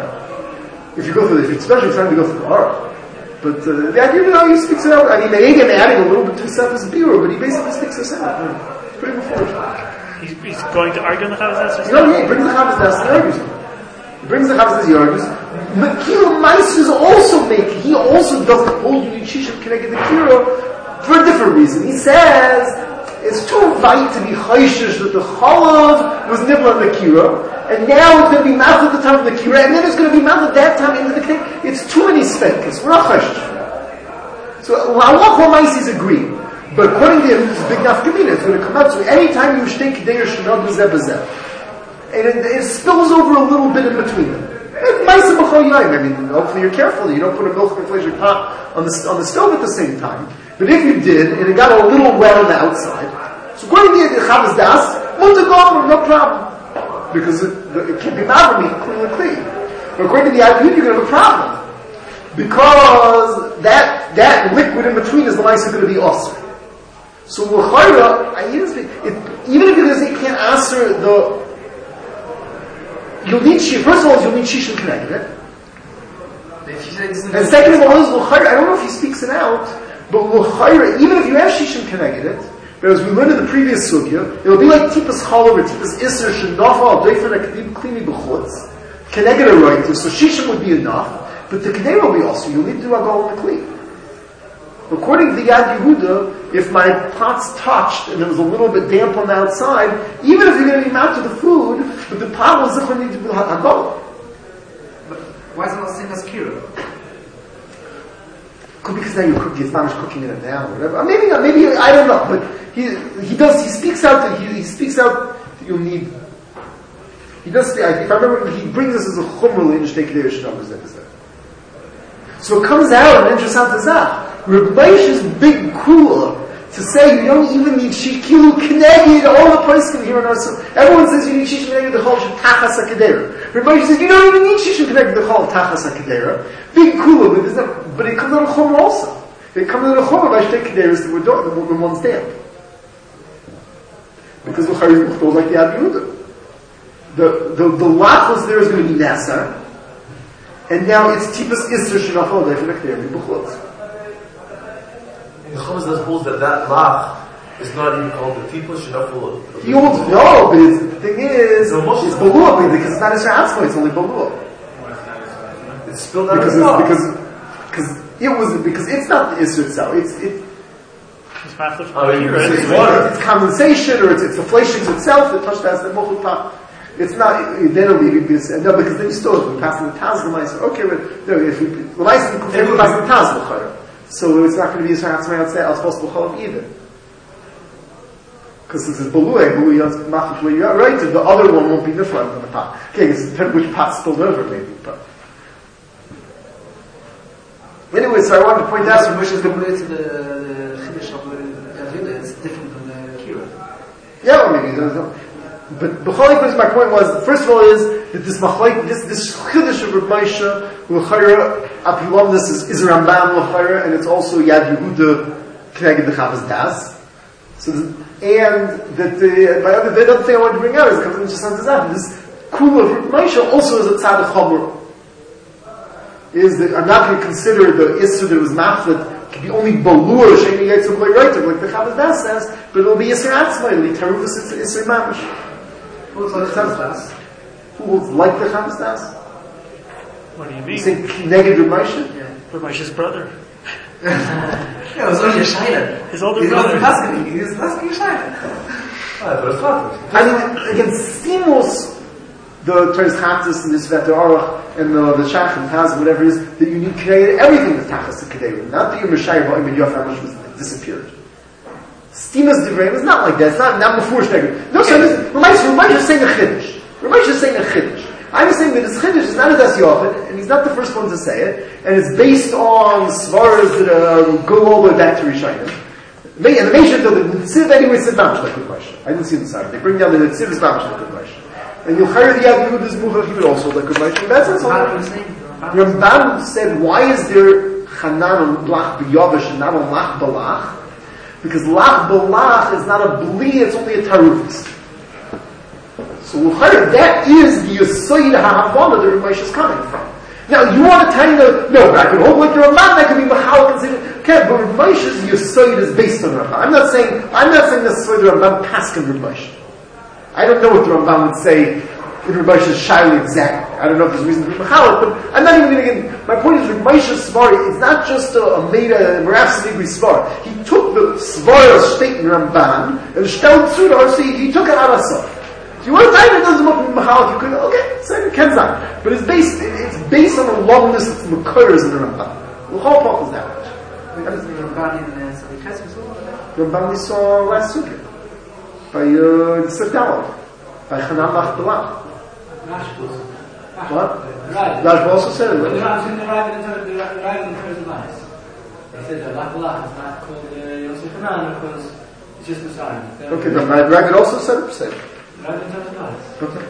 if you go through this, especially if you're trying to go through the Gemara. But uh, the idea, you know, he speaks it out. I mean, maybe I'm adding a little bit to himself as a bureau, but he basically speaks this out. Yeah. It's pretty before. He's, he's going to argue on the Chavaz Das? You know, yeah, he brings the Chavaz Das and argues. He brings the Chavaz Das, he argues. Makil Mais is also making, he also doesn't hold you Shishim connected the Kira for a different reason. He says, it's too light to be chayshish that the chalav was nibla in the Kira, and now it's going to be mouth at the time of the Kira, and then it's going to be mouth at that time into the Kira. It's too many speckles. We're not chayshish for that. So, Allah Maisis agree. But according to him, it's a big nafkamina. It's going to come out. So anytime you shtei kedei shenod b'zeh b'zeh, and it, it spills over a little bit in between them. I mean, hopefully you're careful. You don't put a milk inflation pot on the on the stove at the same time. But if you did, and it got a little wet on the outside, so according to the Chavaz Das, no problem, because it, it can be mavami clean clean. But according to the I P U, you're going to have a problem because that that liquid in between is the mice are going to be awesome. So l'chayra, I even speak, it, even if it is, it can't answer the, you'll need, first of all, you'll need Shishim connected. And second of all is l'chayra, I don't know if he speaks it out, but l'chayra, even if you have Shishim connected, but as we learned in the previous sugya, it'll be like tipas chalav or tipas iser shenafa al doifen akadim klini b'chutz, connected a right, so Shishim would be enough, but the kedera will be also, you'll need to do agol in the kli. According to the Yad Yehuda, if my pot's touched and it was a little bit damp on the outside, even if you're going to be mad to the food, but the pot will zichron need to be hagol. But why is it not the same as kira? Could be because now you're cooking, it's not much cooking in it now, or whatever. Or maybe, maybe, I don't know, but he, he does, he speaks out that he, he speaks out that you'll need, he does, if I remember, he brings us as a chumrah in Shtei Kedei Shnam. So it comes out an interesting zach. Reb Moshe's big kula to say you don't even need shikilu keneged all the poskim here in our so everyone says you need shishim keneged the chol tachas hakadera. Reb Moshe says you don't even need shishim keneged the chol tachas hakadera. Big kula, but there's not, but it comes out of chum also. It comes out of chum by shtei kederas that were done when one's damp. Because the chayyim goes like the Yad Yehuda. The the the lot was there is going to be nasa, and now it's tipas iser shenachol leifin akdera b'chutz. The Chummas does hold that that lach is not even called the tipus shenaful. He holds no, but it's, the thing is, no, it's balua because it's not Isra Atzma, it's only balua. It's still not because it's, because because it was because it's not the Isra itself. It's it. It's, I mean, it's, it's, water, it's condensation or it's it's the flations itself. The touchdown the mochel top. It's not then it'll be because no because then you still we're passing the taz the mice. Okay, but no, if we the mice we pass the taz the so it's not going to be Yisrael Hatzmai outside al supposed to b'cholav either. Because since it's Balui, Balui Machach where you're right, the other one won't be different than the pot. Okay, it's depends which pot spilled over maybe, but. Anyway, so I wanted to point out. Which is the Balui to the Chiddush of the Yad, it's different from the Kira. Yeah, well maybe. No. But b'cholav, my point was, first of all is, that this machlek, this, this chiddush of Reb Moshe, l'chayra, apilom, this is, is Rambam l'chayra, and it's also Yad Yehuda, Kneged the Chavas Das. So, this, and that the, my other, the other thing I wanted to bring out is, it comes in just on this kula of Reb Moshe also is a tzad chomer. Is that I'm not going to consider the issur that was machlet, can be only balur, sheni yitzum loy roitiv, like the Chavas Das says, but it'll be Yisr Atzma, it'll be taruvus, it's Yisr Mamish. What's like the Chavas Das? Who will like the Chavas Das? What do you mean? You say negative Reb Moshe? Yeah. Reb Moshe's brother. Yeah, it was only a shayla. His older he brother. He wasn't asking me, he was asking a shayla. Ah, but it's not. I mean, again, Stimos, the Teres Chatzis and this Veter Aruch and the, the Shach and Taz, whatever it is, that you need Kedei, everything is Tachas to Kedei. Not that you're Meshayah, but Ibn Yof, how much was disappeared. Stimas Divrei is not like that. It's not, not before Shteg. No, so this, Reb Moshe is saying a Chiddush. Reb Moshe is saying a Chiddush. I'm saying that his Chiddush is not a Das Yochid, and he's not the first one to say it, and it's based on Svaras that uh, go all the way back to Rishayim. And the Meisha told the Nitziv anyway said Mamish like Reb Moshe. I didn't see the side. They bring down the Nitziv is Mamish like Reb Moshe. And you'll hear the Yad Yehuda's Muchach, he would also like Reb Moshe. And that's all. Rambam said, why is there Chanan on Lach B'Yavish and not on Lach Balach? Because Lach Balach is not a Bli, it's only a Tarufis. So that is the Yesod HaHavana that Reb Moshe is coming from. Now you want to tell me, no, I can hold like the Ramban, I can be Mahal, and say, okay, but Reb Moshe's Yesod is based on Ramban. I'm not saying, I'm not saying necessarily the Ramban paskin Reb Moshe. I don't know what the Ramban would say in Reb Moshe's Shaila exactly. I don't know if there's a reason to be Mahal, but I'm not even going to get, my point is Reb Moshe's Svar, it's not just a, a made a Merav Sinigri Svar. He took the Svar state in Ramban, and Shtel Tzura, so he, he took it out of himself. If you want to type it doesn't look Mahal, you could, okay, say it Kenzan. But it's based, it, it's based on a longness of Makurs in the Ramban. The whole part is that much. Ramban in Sadikas was all the Ramban we saw last week. By, uh, the Sefdalot. By Chanam Lach Balach. What? Right. Rashba also said it. But the Rashba in the right in terms of the right in terms of nice. They said that Lach Balach is not called uh, Yosef Hanan because it's just a sign. Okay, the Rabbit also said it. Said it. Right in terms of nice. Okay.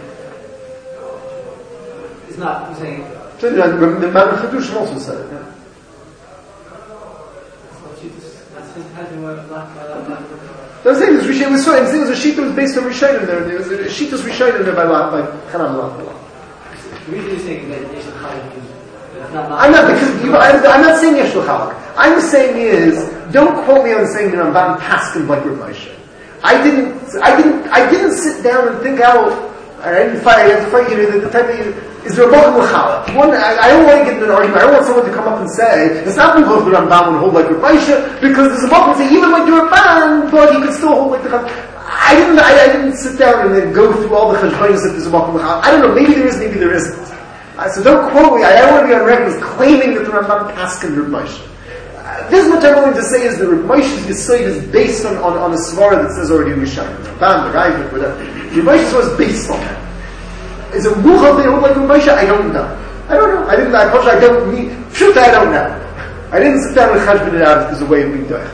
It's not, I'm saying. So the the Man of Chedushim also said it. Yeah. That's what she just, that's his head and word Lach Balach. So I'm saying this Rishayim was so, I'm saying it was a Shita was based on Rishayim there, there was a Shita was Rishayim there by La, by Chanam La. The reason you're saying that Yesh L'Chalak is it's not I'm not, because, you, I'm, I'm not saying Yesh L'Chalak. I'm saying is, don't quote me on saying that Ramban Paskin like Rav Moshe. I didn't, I didn't, I didn't sit down and think out, I didn't fight, I didn't fight, you know, the, the type of, is there a Bach L'Chalak? One, I, I don't want to get into an argument, I don't want someone to come up and say, it's not because the Ramban would hold like Rav Moshe, because there's a Bach and say, even like the Ramban, but he could still hold like the Chazal. I didn't, I, I didn't sit down and then go through all the Chazbanis if there's a Bach L'Chalak. I don't know, maybe there is, maybe there isn't. Uh, so don't quote me, I, I don't want to be on record as claiming that the Ramban Paskin Rav Moshe. This much I'm willing to say is that Rav Moshe's Yesod is based on, on, on a svara that says already Rishayim. Ramban, the Ravid, whatever. Rav Moshe's was based on that. Is it Muchav they hold like Rav Moshe? I don't know. I don't know. I didn't, I, I don't need, shoot, I don't know. I didn't sit down and chashbon it out as a way of being done.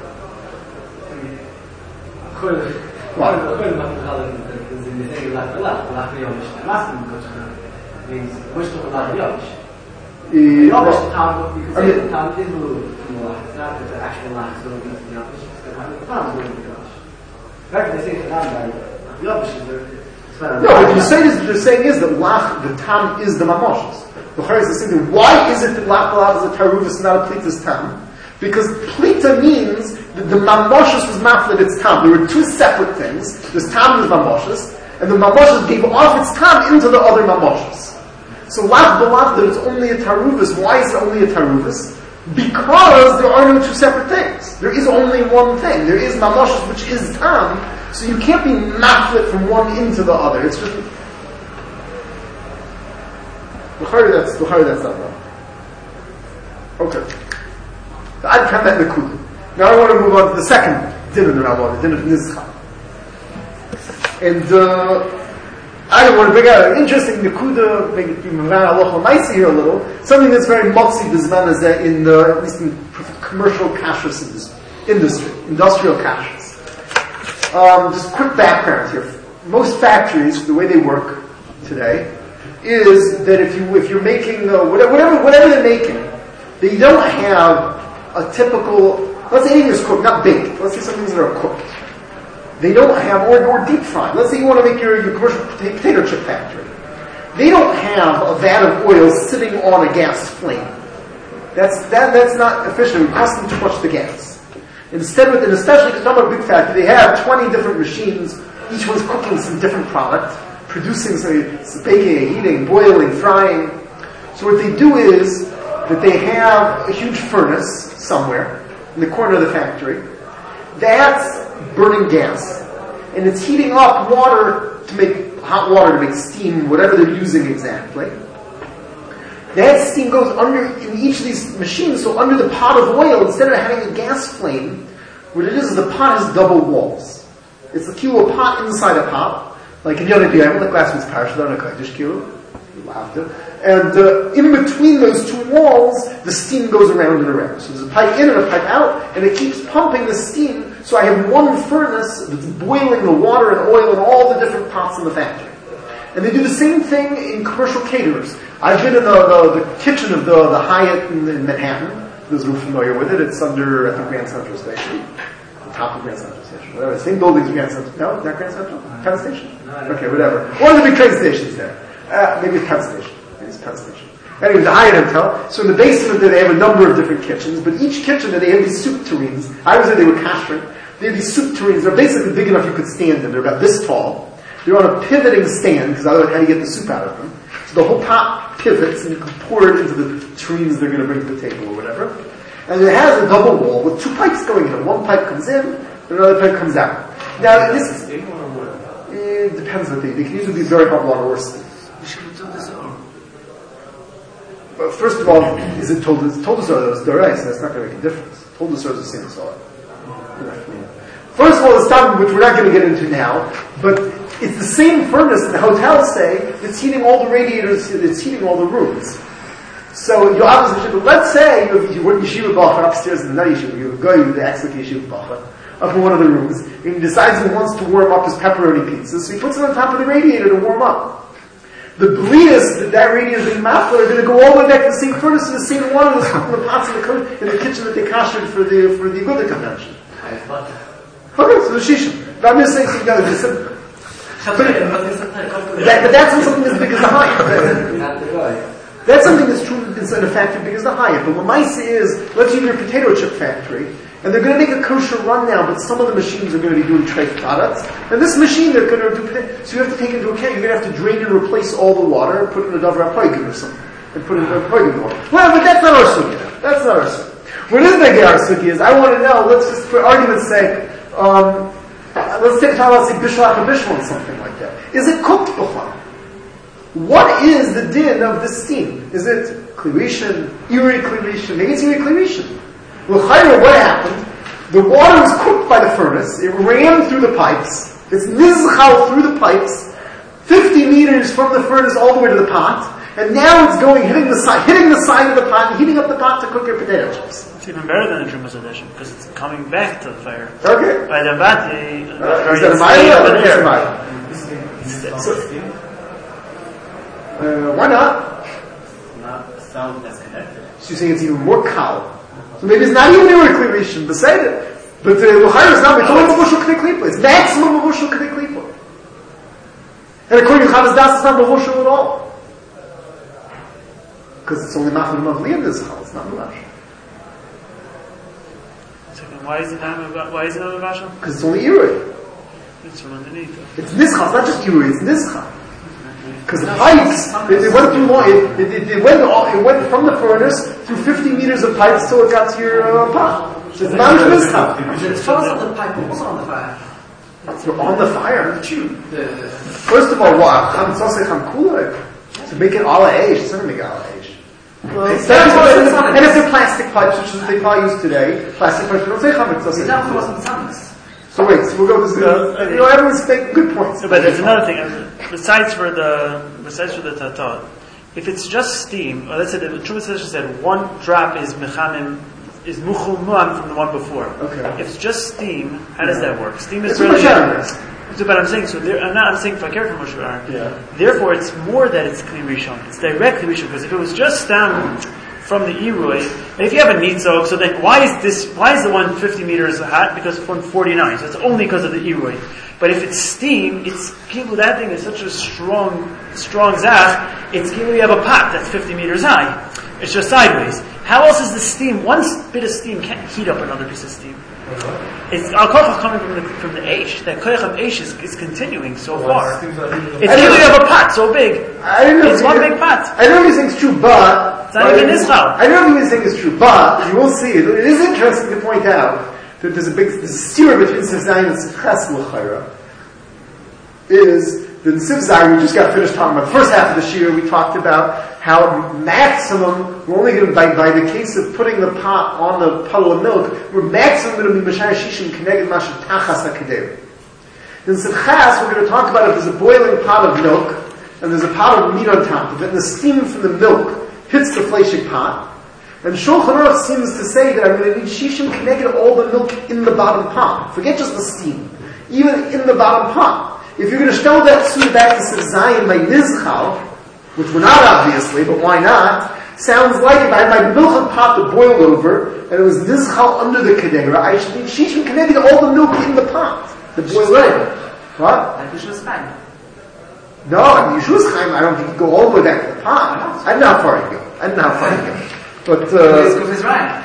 means which to Allah Yosh. The Yosh time, you can say the time is it's not the actual line, so it's the Yosh. The time is the Yosh. In fact, they say the time by Yosh is the no, what you say is, what you're saying is that Lach, the Tam is the Mamoshes. The Chayr is saying, why is it that Lach Lach is a Taruvus and not a Plitas Tam? Because Plita means that the Mamoshes was mafled its Tam. There were two separate things. There's Tam and Mamoshes, and the Mamoshes gave off its Tam into the other Mamoshes. So Lach B'Lach, that it's only a Taruvus. Why is it only a Taruvus? Because there are no two separate things. There is only one thing. There is Mamoshes, which is Tam, so you can't be maflit from one into the other. It's just L'chari that's L'chari that's not wrong. Okay. So I'd come at Nekuda. Now I want to move on to the second dinner that I want, the dinner of Nizcha. And uh, I want to bring out an interesting Nekuda, maybe Mavan Aloch Maisi here a little, something that's very motzi b'zman is that in the, at least in commercial kashrus industry, industrial kashrus. Um, just quick background here. Most factories, the way they work today, is that if you if you're making uh, whatever whatever they're making, they don't have a typical. Let's say anything is cooked, not baked. Let's say some things that are cooked. They don't have or or deep fried. Let's say you want to make your, your commercial potato chip factory. They don't have a vat of oil sitting on a gas flame. That's that that's not efficient. It costs them too much the gas. Instead, with, and especially because I'm a big factory, they have twenty different machines, each one's cooking some different product, producing, some baking, eating, boiling, frying. So what they do is that they have a huge furnace somewhere in the corner of the factory. That's burning gas. And it's heating up water to make, hot water to make steam, whatever they're using exactly. That steam goes under, in each of these machines, so under the pot of oil, instead of having a gas flame, what it is is the pot has double walls. It's a kilo pot inside a pot, like in Yonah B'Yam, like last week's parish, the Kaddish kilo, and uh, in between those two walls, the steam goes around and around. So there's a pipe in and a pipe out, and it keeps pumping the steam, so I have one furnace that's boiling the water and oil in all the different pots in the factory. And they do the same thing in commercial caterers. I've been in the, the, the kitchen of the, the Hyatt in, in Manhattan. Those who are familiar with it, it's under, I think, Grand Central Station. The top of Grand Central Station. Whatever. The same building as Grand Central. No, not Grand Central? Penn Station? Okay, whatever. One of the big train stations there. Uh, maybe it's Penn Station. Maybe it's Penn Station. Anyway, the Hyatt Hotel. So in the basement there, they have a number of different kitchens, but each kitchen there, they have these soup tureens. I was there, they were kashrut. They have these soup tureens. They're basically big enough you could stand in. They're about this tall. They're on a pivoting stand, because otherwise how do you get the soup out of them? So the whole pot pivots, and you can pour it into the tureens they're going to bring to the table or whatever. And it has a double wall with two pipes going in. One pipe comes in, and another pipe comes out. Now, this is, it depends what they, they can usually be very hot water or steam. But first of all, is it told us, told us those dorais, that's not going to make a difference. Told us is the same as all. First of all, the stuff which we're not going to get into now, but it's the same furnace that the hotels say that's heating all the radiators, that's heating all the rooms. So you obviously should, let's say you, have, you work yeshiva bacha upstairs in the night yeshiva, you go to the ex yeshiva bacha, up in one of the rooms, and he decides he wants to warm up his pepperoni pizza, so he puts it on top of the radiator to warm up. The bleedest that that radiator and mafla are going to go all the way back to the same furnace and the same water that's cooking the pots in the, in the kitchen that they kashered for the for the Aguda convention. so the Shishim. But I'm just saying something else. That, but that's not something as big as the Hayat. That's something that's true in a factory big as the Hayat. But what Maisa is, let's use your potato chip factory, and they're going to make a kosher run now, but some of the machines are going to be doing treif products. And this machine they're going to do potato, so you have to take into account, you're going to have to drain and replace all the water, put it in a davar apoigin or something, and put it in a apoigin water. Well, but that's not our sugya. That's not our sugya. What is the our sugya is, I want to know, let's just, for argument's sake, um, let's take time, let's say bishul and bishul and something like that. Is it cooked b'chol? What is the din of the steam? Is it klirishin, iri klirishin? Maybe it's iri klirishin. L'chayra, what happened? The water was cooked by the furnace. It ran through the pipes. It's nizchal through the pipes, fifty meters from the furnace all the way to the pot. And now it's going, hitting the side, hitting the side of the pot, and heating up the pot to cook your potato chips. It's even better than the Trumas edition because it's coming back to the fire. Okay. By the Bati, uh, is that a Maya or is it a Maya? So, uh, why not? Not sound that's connected. So you're saying it's even more kal. So maybe it's not even a klirishin, beside it. But the L'chayr is not, it's only mavushal k'nei klipa. It's maximum mavushal k'nei klipa. And according to Chavaz Das, it's not mavushal at all. Because it's only machal mavli in this chal, it's not mavash. Why is it not? Why is it not mavash? Because it's only irui. It's from underneath. It's nischal, it's not just irui, it's nischal. Because the pipes, they, they went through long, it, it, it, went all, it went from the furnace through fifty meters of pipes till it got to your uh, pot. So it's not nischal. It's on the pipe, also on the fire. You're on the fire, aren't you? First of all, what? To make it ala eish, it's not going to make it ala eish. Well, it's and, and if they're plastic pipes, which is what they probably use today, plastic pipes, we don't say chametz. So wait, so we'll go with this. Uh, you know, everyone's making good points. No, but there's another thing. Besides for the besides for the tatat, if it's just steam, or let's say the Trumas Edition said one drop is mechamim is muchul muam from the one before. Okay. If it's just steam, how does yeah. that work? Steam is it's really. So, but I'm saying so. There, I'm not. I'm saying fakir from Moshe Aaron. Yeah. Therefore, it's more that it's kli rishon. It's directly rishon because if it was just stam from the irui, and if you have a nitzog, so then why is this? Why is the one fifty meters hot? Because it's one forty-nine. So it's only because of the irui. But if it's steam, it's kilu. That thing is such a strong, strong zach. It's kilu. You have a pot that's fifty meters high. It's just sideways. How else is the steam? One bit of steam can't heat up another piece of steam. It's al kochach coming from the from the eish. That kochach of eish is, is continuing so far. It's kilu. You have a pot so big. I don't know it's one big pot. I know these things true, but it's not even Israel. I know these things is true, but you will see it. It is interesting to point out that there's a big there's a steer between Sif Zayin and Sif Ches L'chayra. Is that in Sif Zayin we just got finished talking about the first half of the shir. We talked about how maximum we're only going to by, by the case of putting the pot on the puddle of milk, we're maximum going to be Mashar Shishim Keneged Masha Tachas HaKedem. In Sif Ches we're going to talk about if there's a boiling pot of milk and there's a pot of meat on top of it, and the steam from the milk hits the fleshik pot. And Shulchan Aruch seems to say that I'm going to need shishim connected all the milk in the bottom pot. Forget just the steam. Even in the bottom pot. If you're going to show that suit back to Sif Zayin by Nizchal, which we're not obviously, but why not, sounds like if I had my milk pot that boiled over, and it was Nizchal under the Kedera, I should need shishim connected all the milk in the pot that boiled over. What? Like the Shus Chaim. No, I mean, Yeshua's Chaim, I don't think you go all the way back to the pot. I don't know how far you go. I don't know how far you go. But, uh... Let's go for his right.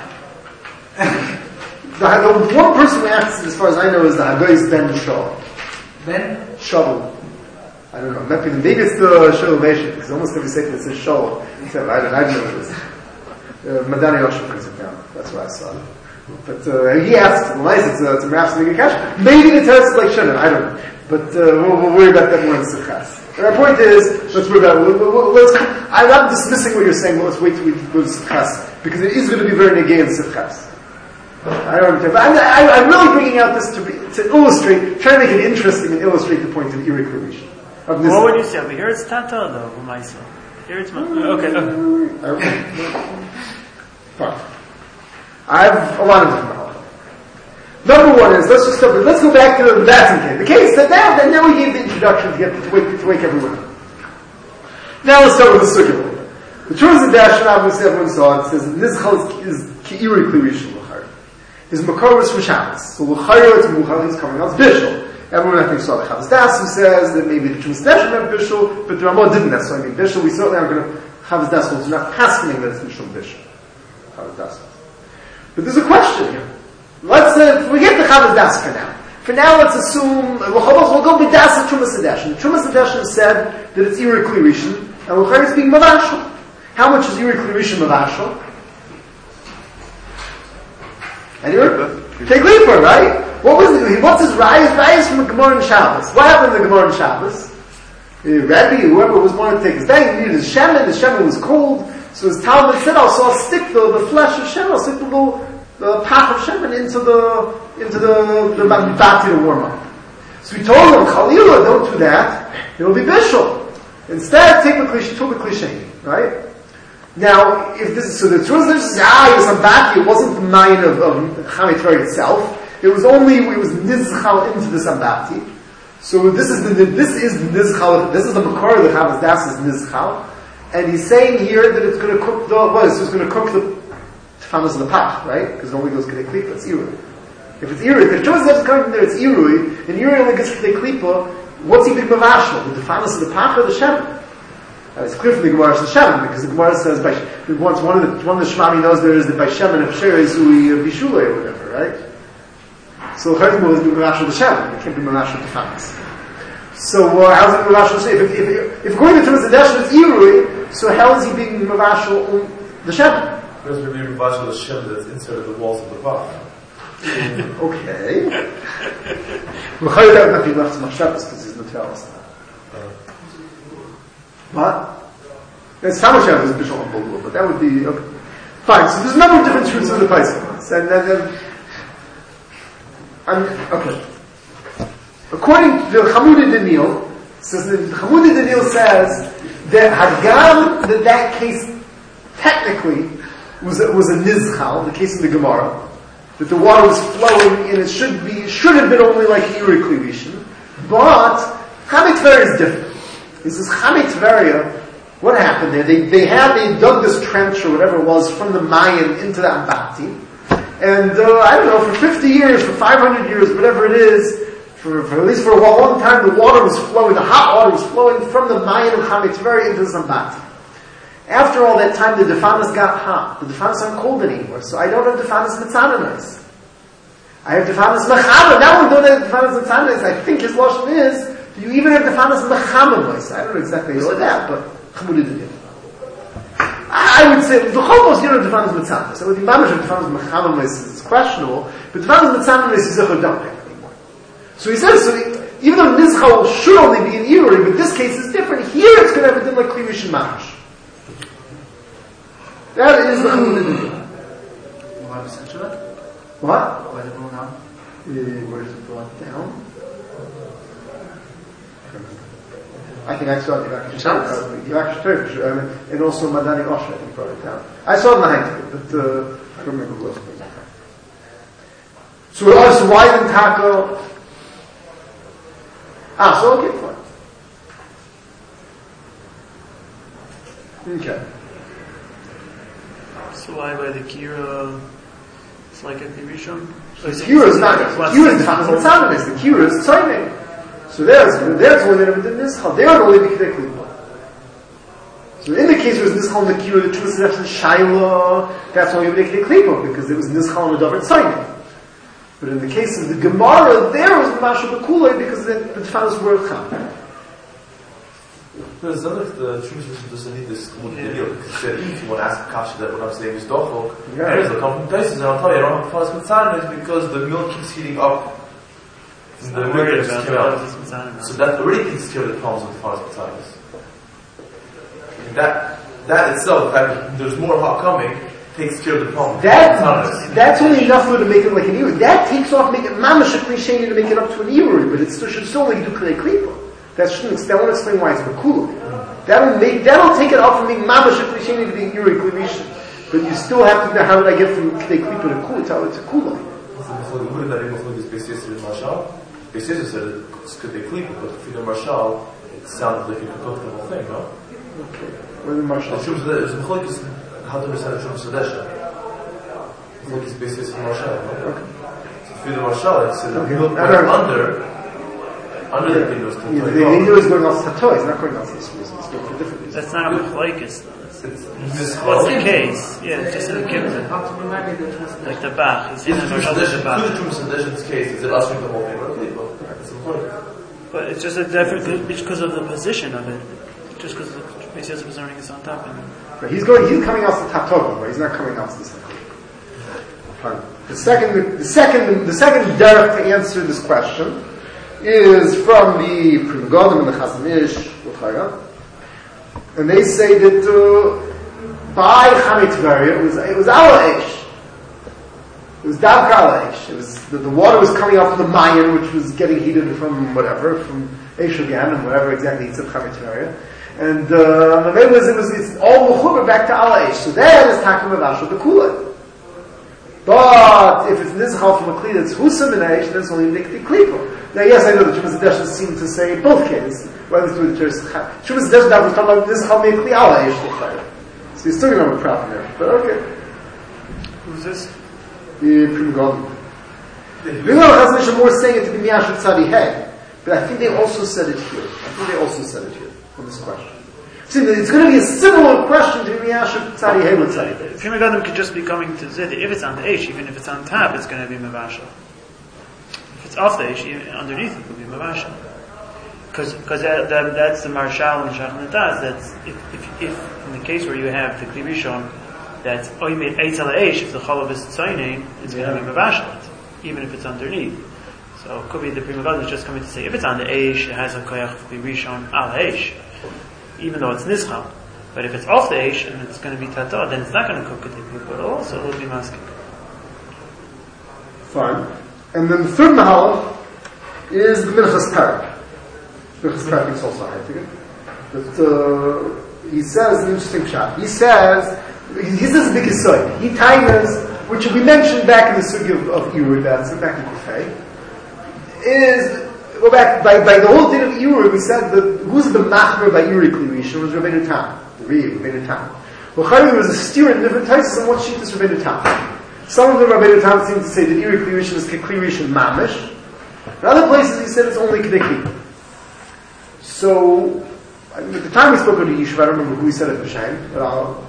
the, the one person who asks, as far as I know, is the Hagoy's Ben Shaw. Ben? Shovel. I don't know. Maybe, maybe it's the Shalomation, because almost every second it says Shovel. So I don't, I don't know this. Uh, Madani Osher brings it down. That's what I saw. But, uh, he asks, nice, it's a, it's a Raph's Mega Cash. Maybe the test is like Shannon, I don't know. But, uh, we'll, we'll worry about that more in Sichas. And our point is, let's worry about it. We'll, we'll, let's, I'm not dismissing what you're saying, but let's wait till we go to Sichas. Because it is going to be very negay in Sichas. I don't understand. But I'm, I, I'm really bringing out this to, be, to illustrate, trying to make it interesting and illustrate the point of Iri Kurish. What would you say? Over here it's Tata though, Umaisa. Here it's Ma- okay. okay. Fine. I have a lot of different knowledge. Number one is, let's just go, let's go back to the Batson case. The case that now, that now we gave the introduction to get to wake, to wake everyone up. Now let's start with the circular. The Trumas Dash, obviously everyone saw it, says Nizchal is Ki'iri Klirishim L'char. His makor was from Shabbos. So l'chayr it's muchal, he's coming out bishul. Everyone I think saw the Chavos Das who says that maybe the Chumas Neshama meant bishul, but the Ramah didn't necessarily mean bishul. We certainly are going to Chavos Das holds not passing that it's mishum bishul. Chavos Das. But there's a question here. Let's uh, forget the Chavos Das for now. For now, let's assume we'll go with Das and Chumas Hadeshin. Chumas Hadeshin said that it's Iri Kli Rishon, and l'chayr is being mavashal. How much is Iri Kli Rishon mavashal? Anyone? Take Leaper, right? What was it? What's his rise? Rise from the Gemara in Shabbos. What happened in the Gemara in Shabbos? Uh, Rabbi, whoever was wanting to take his day, he needed his shemen. His shemen was cold, so his Talmud said, "I'll so I'll stick the, the flesh of shemen. I'll stick the little the path of shemen into the into the the bati to warm up." So we told him, "Chalila, don't do that. It'll be bishul. Instead, take the cliche, two the cliche, right?" Now, if this is, so the truth is, ah, it was Ambati, it wasn't the mind of, of Chametz Veria itself. It was only, it was Nizchal into this Ambati. So this is the, this is the Nizchal, this is the Makor, the Chavos Das is Nizchal. And he's saying here that it's going to cook the, what is it? It's going to cook the Tafanos of the Pach, right? Because it only goes Kedei Klipa, it's Irui. If it's Irui, if the truth is coming from there, it's Irui, and Irui only gets Kedei Klipa, what's he big Mavashal? The Tafanos of the Pach or the Shem? Uh, it's clear from the Gemara the Shemen, because the Gemara says by once one of the one of the Shmami knows there is that by Shemen of Shera is Ui Bishulei or whatever, right? So Chayim is being Mavashal the Shemen, it can't be Mavashal the Famas. So uh, how's it Mavashal the Shemen? If, if, if according to Chumas Hadeshin it's Irui, so how is he being Mavashal the Shemen? Because we're being Mavashal the Shemen that's inside of the walls of the Bach. Okay. L'chayr that would not be left to Machshavas because he's Natalis. What? It's how much is Bishul Hambolua, but that would be okay. Fine. So there's a number of different truths in the Paisach, and then, then I'm, okay. According to Chamudi Daniel, says that Chamudi Daniel says that Hagam that that case technically was a, was a nizchal, the case in the Gemara, that the water was flowing and it should be should have been only like Iri Kli Rishon, but Chametz Veria is different. He says, Chametz Veria, what happened there? They, they had, they dug this trench or whatever it was from the Mayan into the Ambati. And, uh, I don't know, for fifty years, for five hundred years, whatever it is, for, for at least for a long time, the water was flowing, the hot water was flowing from the Mayan of Chametz Veria into the Ambati. After all that time, the Defanas got hot. The Defanas aren't cold anymore, so I don't have Defanas Mitzananas. I have Defanas Mechama. Now we don't have Defanas Mitzananas. I think his Lashon is, you even have the Defanas Mechamanos. I don't know exactly what that, but Chamudi did. I would say the Chomos you don't have Defanas Mitzanos. I would think Mamash of Defanas Mechamanos is questionable, but Defanas Mitzanos is Zechor don't have anymore. So he says, so he, even though Nizchal should only be in Iri, but this case is different. Here it's going to have a din like Kli Rishon Mamash. That is the Chamudi did. What? Why is it brought down? Where is it brought down? I think I saw it in the actual Turkish, and also Madani Osha, I think, brought it down. I saw it in the Haitik, but uh, I don't remember who else made it. So, uh, so why didn't Taka? Ah, so okay, fine. Okay. So why by the Kira, it's like a Rishon? The Kira is not, the Kira is the Tzananis, the Kira is Tzayne. So there's, there's when they never did Nizchal. They are only B'kidei Klipa. So in the case where it was Nizchal in the Kira, the Chumas Hadeshin Shaila, that's only B'kidei Klipa, because there was Nizchal in the Dover Tzayne. But in the case of the Gemara, there was Masha B'kulei, because the, the Tfanos were Cham. There's other, the Chumas Hadeshin doesn't need this Chamudi Daniel, because if you want to ask Kasha that what I'm saying is Dochok, there's a couple of places, and I'll tell you, I don't have Tfanos Mitzananis because the milk keeps heating up. The so that already takes care of the problems with the Tfanos Mitzananis. That that itself, the fact that there's more hot coming, takes care of the problem. That, that's only enough for to make it like an Iri. That takes off, make it mamash a cliche to make it up to an Iri, but it still should still only do K'nei Klipa. That shouldn't that won't explain why it's Bekula. That'll make that'll take it off from being mamash a cliche to being Iri Klivishin. But you still have to know how did I get from K'nei Klipa to Kula to Kula. Beisisa said it's K'nei Klipa, but for the Marshal, it sounded like you could cook the whole thing, no? Okay. Where the Marshal? The Chumas Hadeshin, it's a Mechalik is how to understand the Chumas Hadeshin. Look, it's basically a marshal. Okay. So for the marshal, it's a Okay. milk No, no. under, under the windows to Yeah, play the golf. Hindu is going off Tato, he's not going off this reason, he's going for different reasons. That's not a machlokes though. That's- It's What's the case? Yeah, just in the kibbutz. How to remind me the translation? Like the Bach. He's in If the the Marshal tradition, the for Bach. the true tradition's case, is it asking the whole thing? Well, it's a point. But it's just a different, because of the position of it. Just because the basis of learning is on top. And Right, he's going, he's coming off the Tato, but he's not coming off this thing. Fine. The second, the second, the second derech to answer this question is from the Pri Megadim and the Chazon Ish, and they say that uh, by Chamei Tveria, it was it was our Eish. It was Davka our Eish. It was the, the water was coming out from the Mayan, which was getting heated from whatever, from Eish again, and whatever exactly he said Chamei Tveria. And uh, it was it was it's all mechuber back to our Eish. So then it's talking about Ashur the Kula. But if it's Nizchal from a Kli that's Husam and Eish, then it's only Nikti Klipo. Now, yes, I know that Shumas Hadeshes seem to say both cases. Whether it's with Jersey Shumas Hadeshes now was talking about Nizchal me Kli Ala Eish. So you're still going to have a problem there. But okay. who's this? The Pri Megadim. The Chazon Ish are more saying it to be Miyashur Tzadi Hey. But I think they also said it here. I think they also said it here on this question. See, it's going to be a similar question to Miyashur Tzadi Hey with Tzadi Hey. Pri Megadim could just be coming to Zid. If it's on the Eish, even if it's on top, it's going to be Mavashal. If it's off the Eish, even underneath it will be Mavashal. Because that, that, that's the Marshal and Shachan Nataz. That's if, if, if in the case where you have the Kli Rishon, that's Oymid Eitz Ala Eish, if the Cholav is Tzayin, it's going to be Mavashal, even if it's underneath. So it could be the Pri Megadim is just coming to say, if it's on the Eish, it has a Koyach of Kli Rishon Ala Eish, even though it's Nizchal. But if it's off the Eish and it's going to be Tata, then it's not going to cook it, but also it will be Masking. Fine. And then the third Mahalach is the Minchas Parak. Minchas Parak is also high figure. But uh, he says an interesting shot. He says, he, he says a big aside. He tightens, which we mentioned back in the Sugi of, of Uru, that's back in Kufay, is, well back, by, by the whole din of Uru, we said that who's the Machmer by Uri Klirisha was Rabbeinu Tam. The Real, Rabbeinu Tam. Well, Chayim was a steer in different types, and what sheet is Rabbeinu Tam. Some of the Rabbeinu Tam seem to say that Iri Kli Rishon is Kli Rishon Mamish. In other places he said it's only Kli. So, I mean, at the time we spoke of the Yishuv, I don't remember who he said it for Shem, but I'll,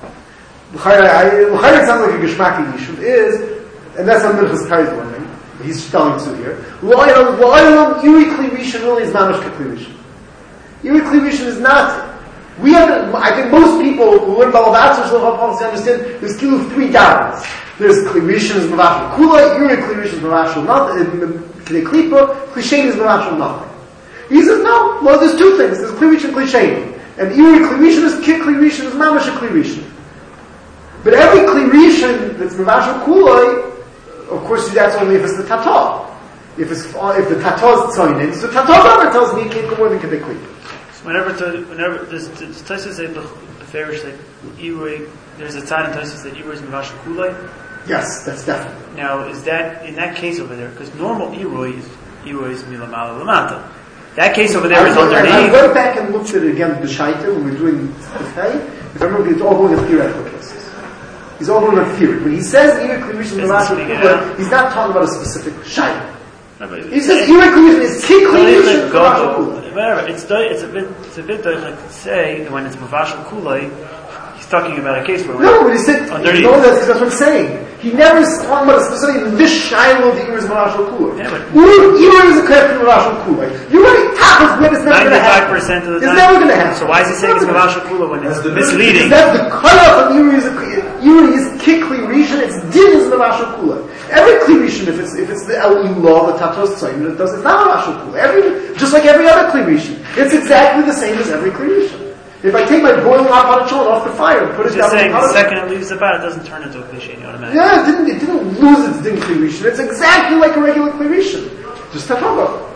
L'chayr it sounds like a Geshmaki Yishuv is, and that's what Minchas Kari's learning, he's telling to here. L'aylam Iri Kli Rishon really is Mamish Kli Rishon. Iri Kli Rishon is not, we have, I think most people who learn Balavatzah Shalom HaPalim understand there's kind of three doubts. There's Kli Rishon is Mavashal Kula, Uri Kli Rishon is Mavashal nothing, Kli Klipa, Kli Shein is Mavashal nothing. He says, no, well there's two things, there's Kli Rishon and Kli Shein. And Uri Kli Rishon is Kli Rishon is Mamash Kli Rishon. But every Kli Rishon that's Mavashal Kula, of course that's only if it's the Tata. If it's, if the Tata is Tzayin, so Tata never tells me you can't go more than Kli Klipa. So whenever, to, whenever, there's, there's Taisus say, the Farish, like, Iwe, there's a tzad in Taisus that Iwe is Mavashal Kulai. Yes, that's definitely. Now, is that, in that case over there, because normal Iwe is, Iwe is Milamala Lamata. That case over there I, is I, underneath. I went back and looked at it again, the Shaita, when we were doing the Fay. If I remember, it's all going to theoretical cases. He's all going to theory. When he says Iwe Kli Rishon Isn't Mavashal speaking Kulai, out. he's not talking about a specific Shaita. No, but He says Iwe Kli Rishon is Kli Kli Rishon go Mavashal to, Kulai. whatever, it's, it's a bit, it's a bit like to say that when it's Mavashal Kulai, he's talking about a case where No, but he said, underneath. no, that's, that's what I'm saying. He never is talking about a specific, this Shiloh the Iwe is Mavashal Kulai. Yeah, but- Iwe is a character of Mavashal Kulai. You already tap is when it's never going to ninety-five happen. percent of the It's time. never going to happen. So why is he saying it's Mavashal Kula when it's misleading? That's the cutoff of Yuri is a Yuri is Kli Rishon, it's din is Mavashal Kula. Every Kli Rishon, if it's if it's the El law, the Tatos Tzayin, it does it's not Mavashal Kula. Every just like every other Kli Rishon, it's exactly the same as every Kli Rishon. If I take my boiling hot pot of children off the fire and put it Just down saying, in the the pot, second it leaves the bat, it doesn't turn into a cliche, automatically. yeah, it didn't it didn't lose its din Kli Rishon. It's exactly like a regular Kli Rishon. Just Tatova.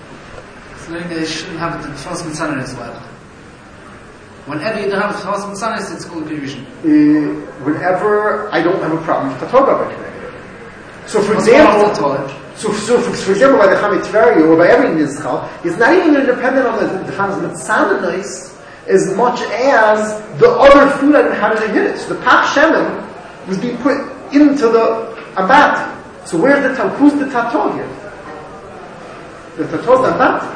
So maybe they shouldn't have it in Tfos Mitzanah as well. Whenever you don't have Tfos Mitzanah, it's called Kli Rishon. Uh, whenever I don't have a problem with Tatova by connecting. So for What's example, wrong with Tatova? So, so for, for example, by the Chamei Tveria or by every Nizchal, it's not even dependent on the the Chanas Mitzanah as much as the other food item had in it. So the Pach Shemen was being put into the Ambati. So where's the Tato? Who's the Tato here? The Tato is Ambati.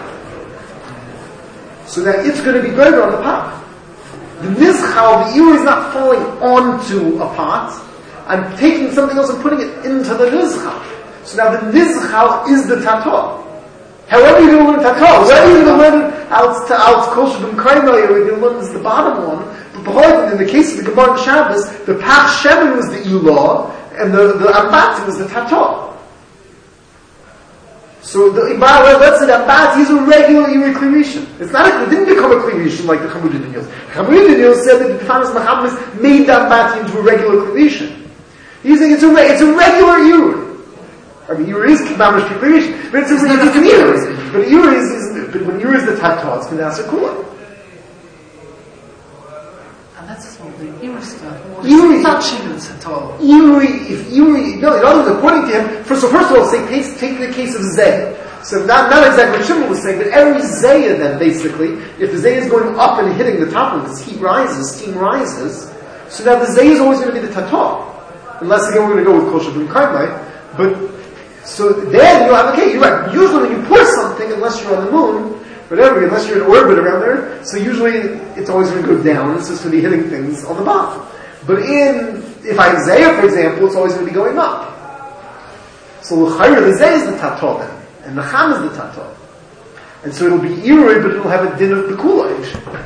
So that it's going to be greater on the pot. The Nizchal, the Iri is not falling onto a pot. I'm taking something else and putting it into the Nizchal. So now the Nizchal is the Tato. However you're going to learn Tato, whether you're going to learn it out to out Kosher B'm Kaimai, or you're going to learn this the bottom one, but in the case of the Gemara and Shabbos, the Pach Shemin was the Ilah, and the, the Ambati was the Tato. So the Ibara, let's say that Ambati is a regular Iri Klirishan. It's not a, it didn't become a Klirishan like the Chamudin Yos. Chamudin Yos said that the Fanas Machamis made the Ambati into a regular Klirishan. He's saying it's a, it's a regular Iri. I mean, Uri is Mamash Klirishan, but it's a regular Iri. But Uri is, is, but when Uri is the Tato, it's Knesset Kula. And that's what the Iri stuff. Iri, touching it at all. Iri, if Iri, no, in other words, according to him, first, so first of all, say, take, take the case of Zayah. So not, not exactly what Shimon was saying, but every Zayah then, basically, if the Zayah is going up and hitting the top one, because heat rises, steam rises, so now the Zayah is always going to be the Tato. Unless, again, we're going to go with Kosher B'm Kaimai. But, so then you have, okay, you're right, usually when you pour something, unless you're on the moon, whatever, unless you're in orbit around there, so usually it's always going to go down, it's just going to be hitting things on the bottom. But in, if Isaiah, for example, it's always going to be going up. So l'chayr, the Zeh is the Tato then, and the Cham is the Tato. And so it'll be Irui, but it'll have a din of Bekula.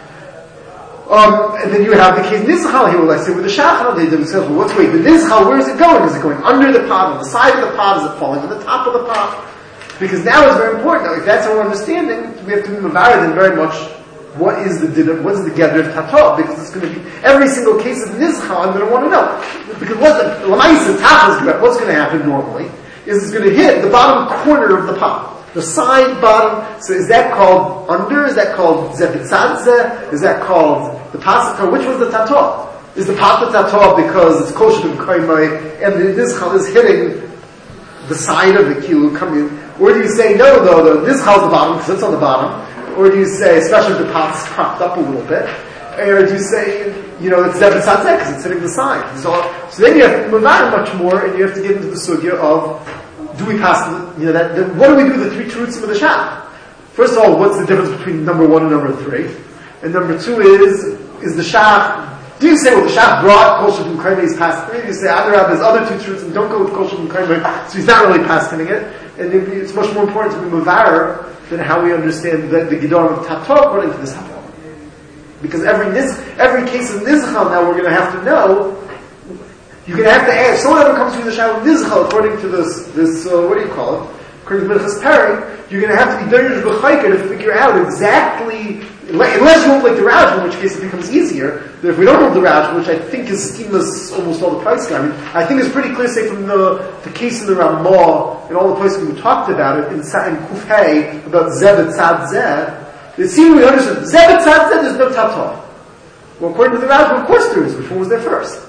Um, and then you have the case Nizchal here, like I say, with the Shachar, they themselves, well, what's, wait, the Nizchal, where is it going? Is it going under the pot, on the side of the pot, is it falling on the top of the pot? Because now it's very important. Now, if that's our understanding, we have to be Mavara then very much what is the dinner, what is the gather of Tato? Because it's going to be every single case of Nizchal, I'm going to want to know. Because what the Lamaisa Tachas, what's going to happen normally is it's going to hit the bottom corner of the pot. The side, bottom, so is that called under? Is that called Zebitzadze? Is that called the Pasaka? Which was the Tato? Is the pot the Tato because it's Kosher B'm Kaimai and the Nizchal is hitting the side of the kilu coming? Or do you say, no, no, the Nizchal is the bottom because it's on the bottom? Or do you say, especially if the pot's propped up a little bit, or do you say, you know, it's Zebitzadze because it's hitting the side? So, so then you have to move out much more and you have to get into the sugya of do we pass the, you know, that, the, what do we do with the three truths of the Shach? First of all, what's the difference between number one and number three? And number two is, is the Shach, do you say, well, the Shach brought Kosher B'm Kaimai, he's past three? Do you say, Adarab, there's other two truths, and don't go with Kosher B'm Kaimai, so he's not really passing it? And it's much more important to be Mavar than how we understand the, the Gedorim of Tato according to this Hafal. Because every niz, every case of Nizchal now we're going to have to know. You're going to have to ask, if someone ever comes to the Shah Nizchal according to this, this uh, what do you call it? According to Minchas Peri, you're going to have to be Derish B'chayka to figure out exactly, unless you hold like the Raj, in which case it becomes easier. But if we don't hold the Raj, which I think is schemas almost all the price, I mean, I think it's pretty clear, say, from the, the case in the Ramah, and all the places we talked about it, in, in Kufay, about Zebet Tzad Zeh, it seems we understood, Zebet Tzad Zeh, there's no Tato. Well, according to the Raj, of course there is. Which one was there first?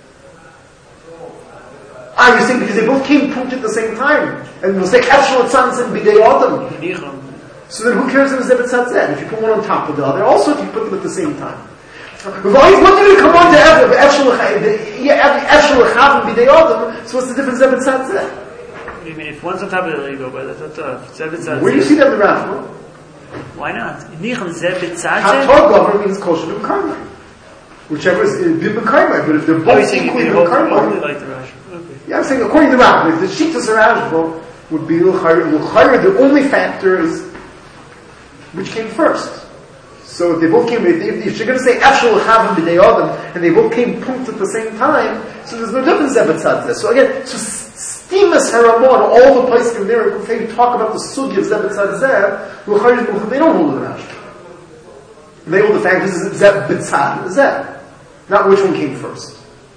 Ah, you're saying because they both came pumped at the same time. And we'll say, Efshel Tzanz and Bidei Adam. So then who cares if it's Zebet Tzad Zeh? If you put one on top of the other, also if you put them at the same time. What did we come on to Efshel Echav and Bidei Adam? So what's the difference Zebet Tzad Zeh? You mean if one's on top of the other, you go by the Tato. Zebet Tzad Zeh. Where do you see that in the Rashba? Why not? Nicham Zebet Tzad Zeh? Tato Gover means Kosher B'm Kaimai. Whichever is B'm Kaimai, but if they're both equally B'm Kaimai. Like the Rashba. Yeah, I'm saying according to Rav, if the Shitas Rashba would be L'chayr, the only factor is which came first. So if they both came, if, if you're going to say Efshel L'chav and B'dei Adam, and they both came pumped at the same time, so there's no difference Zebet Tzad Zeh. So again, so Stimas Haramon, all the places in there, if they talk about the Sugi of Zebet Tzad Zeh, L'chayr, they don't hold the Rashba. They hold the fact this is Zebet Tzad Zeh, not which one came first.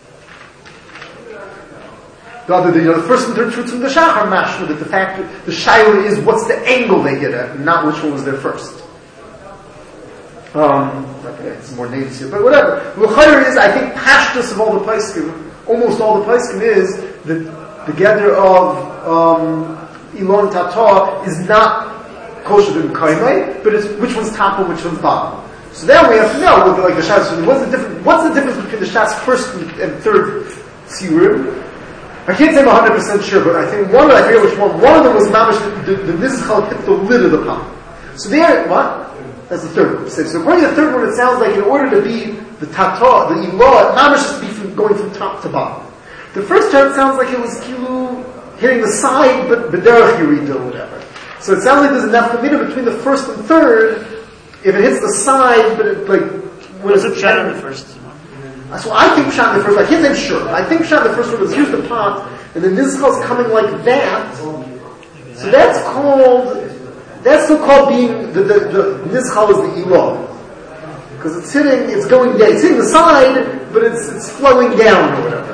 The other, you know, the first and third truths from the Shach are mashma, that the fact that the shaila is what's the angle they hit at, not which one was there first. Um, okay, it's more names here, but whatever. L'chayr is, I think, pashtus of all the paiskim, almost all the paiskim is that the gather of um, Ilon Tata is not Kosher B'm Kaimai, but it's which one's top and which one's bottom. So then we have to know, like the Shas, what's the difference? What's the difference between the Shas first and third siurim? I can't say I'm one hundred percent sure, but I think one, I forget which one, one of them was mamash, the, the, the nizchal hit the lid of the pot. So there, what? That's the third one. So according to the third one, it sounds like in order to be the tata, the ilah, mamash has to be from, going from top to bottom. The first time it sounds like it was kilu hitting the side, but b'derech yirida or whatever. So it sounds like there's enough commitment between the first and third. If it hits the side, but it like what is it? Pshat in the first. So I think pshat in the first. I can't say I'm sure. I think pshat in the first one is here's the pot, and the nizchal is coming like that. So that's called. That's still called being the the, the nizchal is the ilah. Because it's hitting, it's going down, it's hitting the side, but it's it's flowing down or whatever.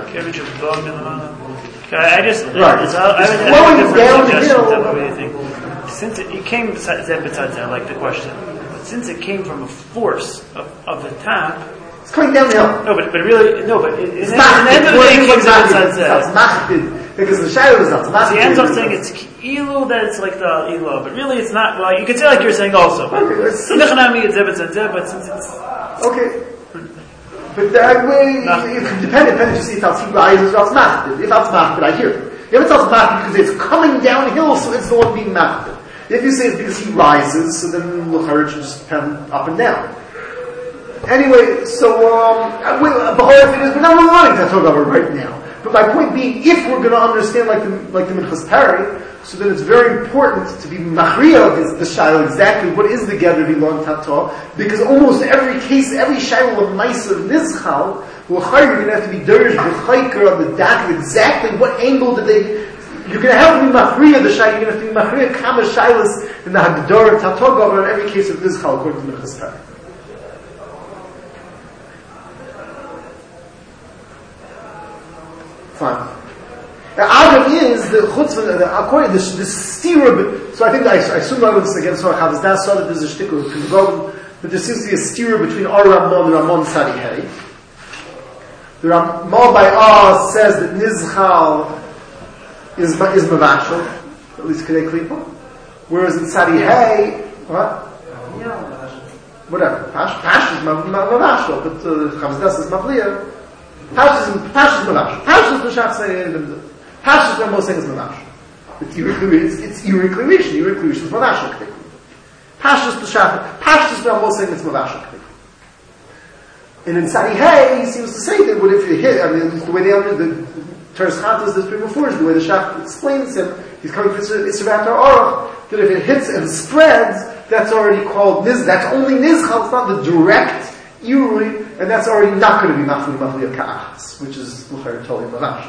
I just, right. It's, I, it's I flowing down the hill. Think. Since it, it came, I like the question, but since it came from a force of, of the top, it's coming down the hill. No, but but really, no, but it, it's in not. The end of the day, it comes out because the shadow is not. He ends up saying it's ilu that it's like the ilu, but really it's not. Well, you could say like you're saying also. But okay, it's but since it's okay. But that way, it could depend, depend to see if it's rises or it's machbid. If it's machbid, I hear it. If it's machbid because it's coming downhill, so it's the one being machbid. If you say it's because he rises, so then l'chayr should just depend up and down. Anyway, so um, the whole thing is we're not really learning that Torah right now. But my point being, if we're going to understand like the like the Minchas Pari, so then it's very important to be machriya of the shayla exactly what is the gather belong tata, because almost every case, every shayla of ma'isa nizchal, l'chayr you're going to have to be derish b'chayker on the dak exactly what angle did they. You're going to have to be machriya the shayla. You're going to have to be machriya kama shaylas in the hagdar tata gavar in every case of nizchal according to Minchas Pari. Fine. Now, Adam is the chutzpah, the according to the stira. So I think I, I assume I was again. So I that saw that there's a shtickle but there seems to be a stira between our Ramon and Ramon Sadi Hay. The Ramon by Ah says that Nizchal is is mavashal, at least Kedei Klipa, whereas in Sadi Hay, what? Whatever. Pash Pash is mavashal, but Chavzdas is mavliya. Pash is Pash is mavash. Pash is the shach saying Pash is the most saying is mavash. It's it's it's irreclamation. Irreclamation is mavash. Pash is the shach. Pash is the most saying it's mavash. And in Sadi Hay, he seems to say that what if you hit? I mean, the way they under the Teres Chantas this before is the way the shach explains him. He's coming from Isservat Orach that if it hits and spreads, that's already called niz. That's only nizchal. It's not the direct. Irui, and that's already not going to be machli machli ka'achas, which is l'chayr totally mavash.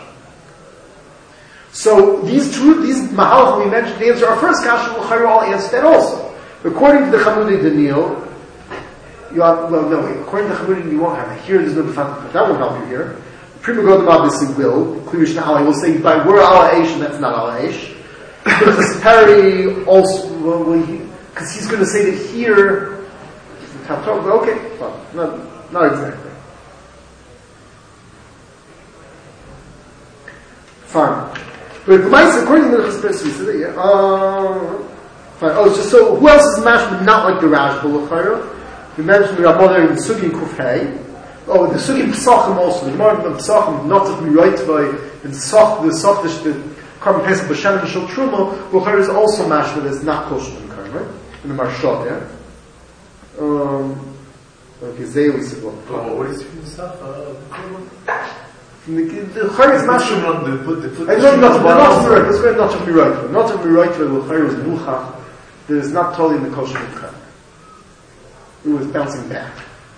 So these two, these mahalach we mentioned, the answer our first kasha l'chayr all answer that also. According to the Chamudei Daniel, you have, well no, wait, according to the Chamudei you won't have it here. There's no definition, but that won't help you here. Prima Godim obviously will. Klivish Na'alai will say by we're ala eish and that's not ala eish. Because Perry also, well, because he, he's going to say that here. Okay, well, not, not exactly. Fine. But the mice, according to the Chesed, we said, yeah, uh, fine. Oh, just so, who else is mashma not like the Rashba L'chayra? We mentioned our mother in Sugin Kufhei. Oh, the Sugin Pesachim also. The Gemara of Pesachim, not to be right by, in Pesach, the Pesach, the Karban Pesach, B'Shem and Shal Truma, L'chayra is also mashma that's not kosher in Karban, right? In the Marshal, yeah? Um, okay, Zayli said, well, oh, what is it stuff? The Chayr is mashum. They put, they put I know not to be right. Let's go not to be right. Not to be right for the Chayr is muchach. That is not totally in the kosher of Chayr. It was bouncing back.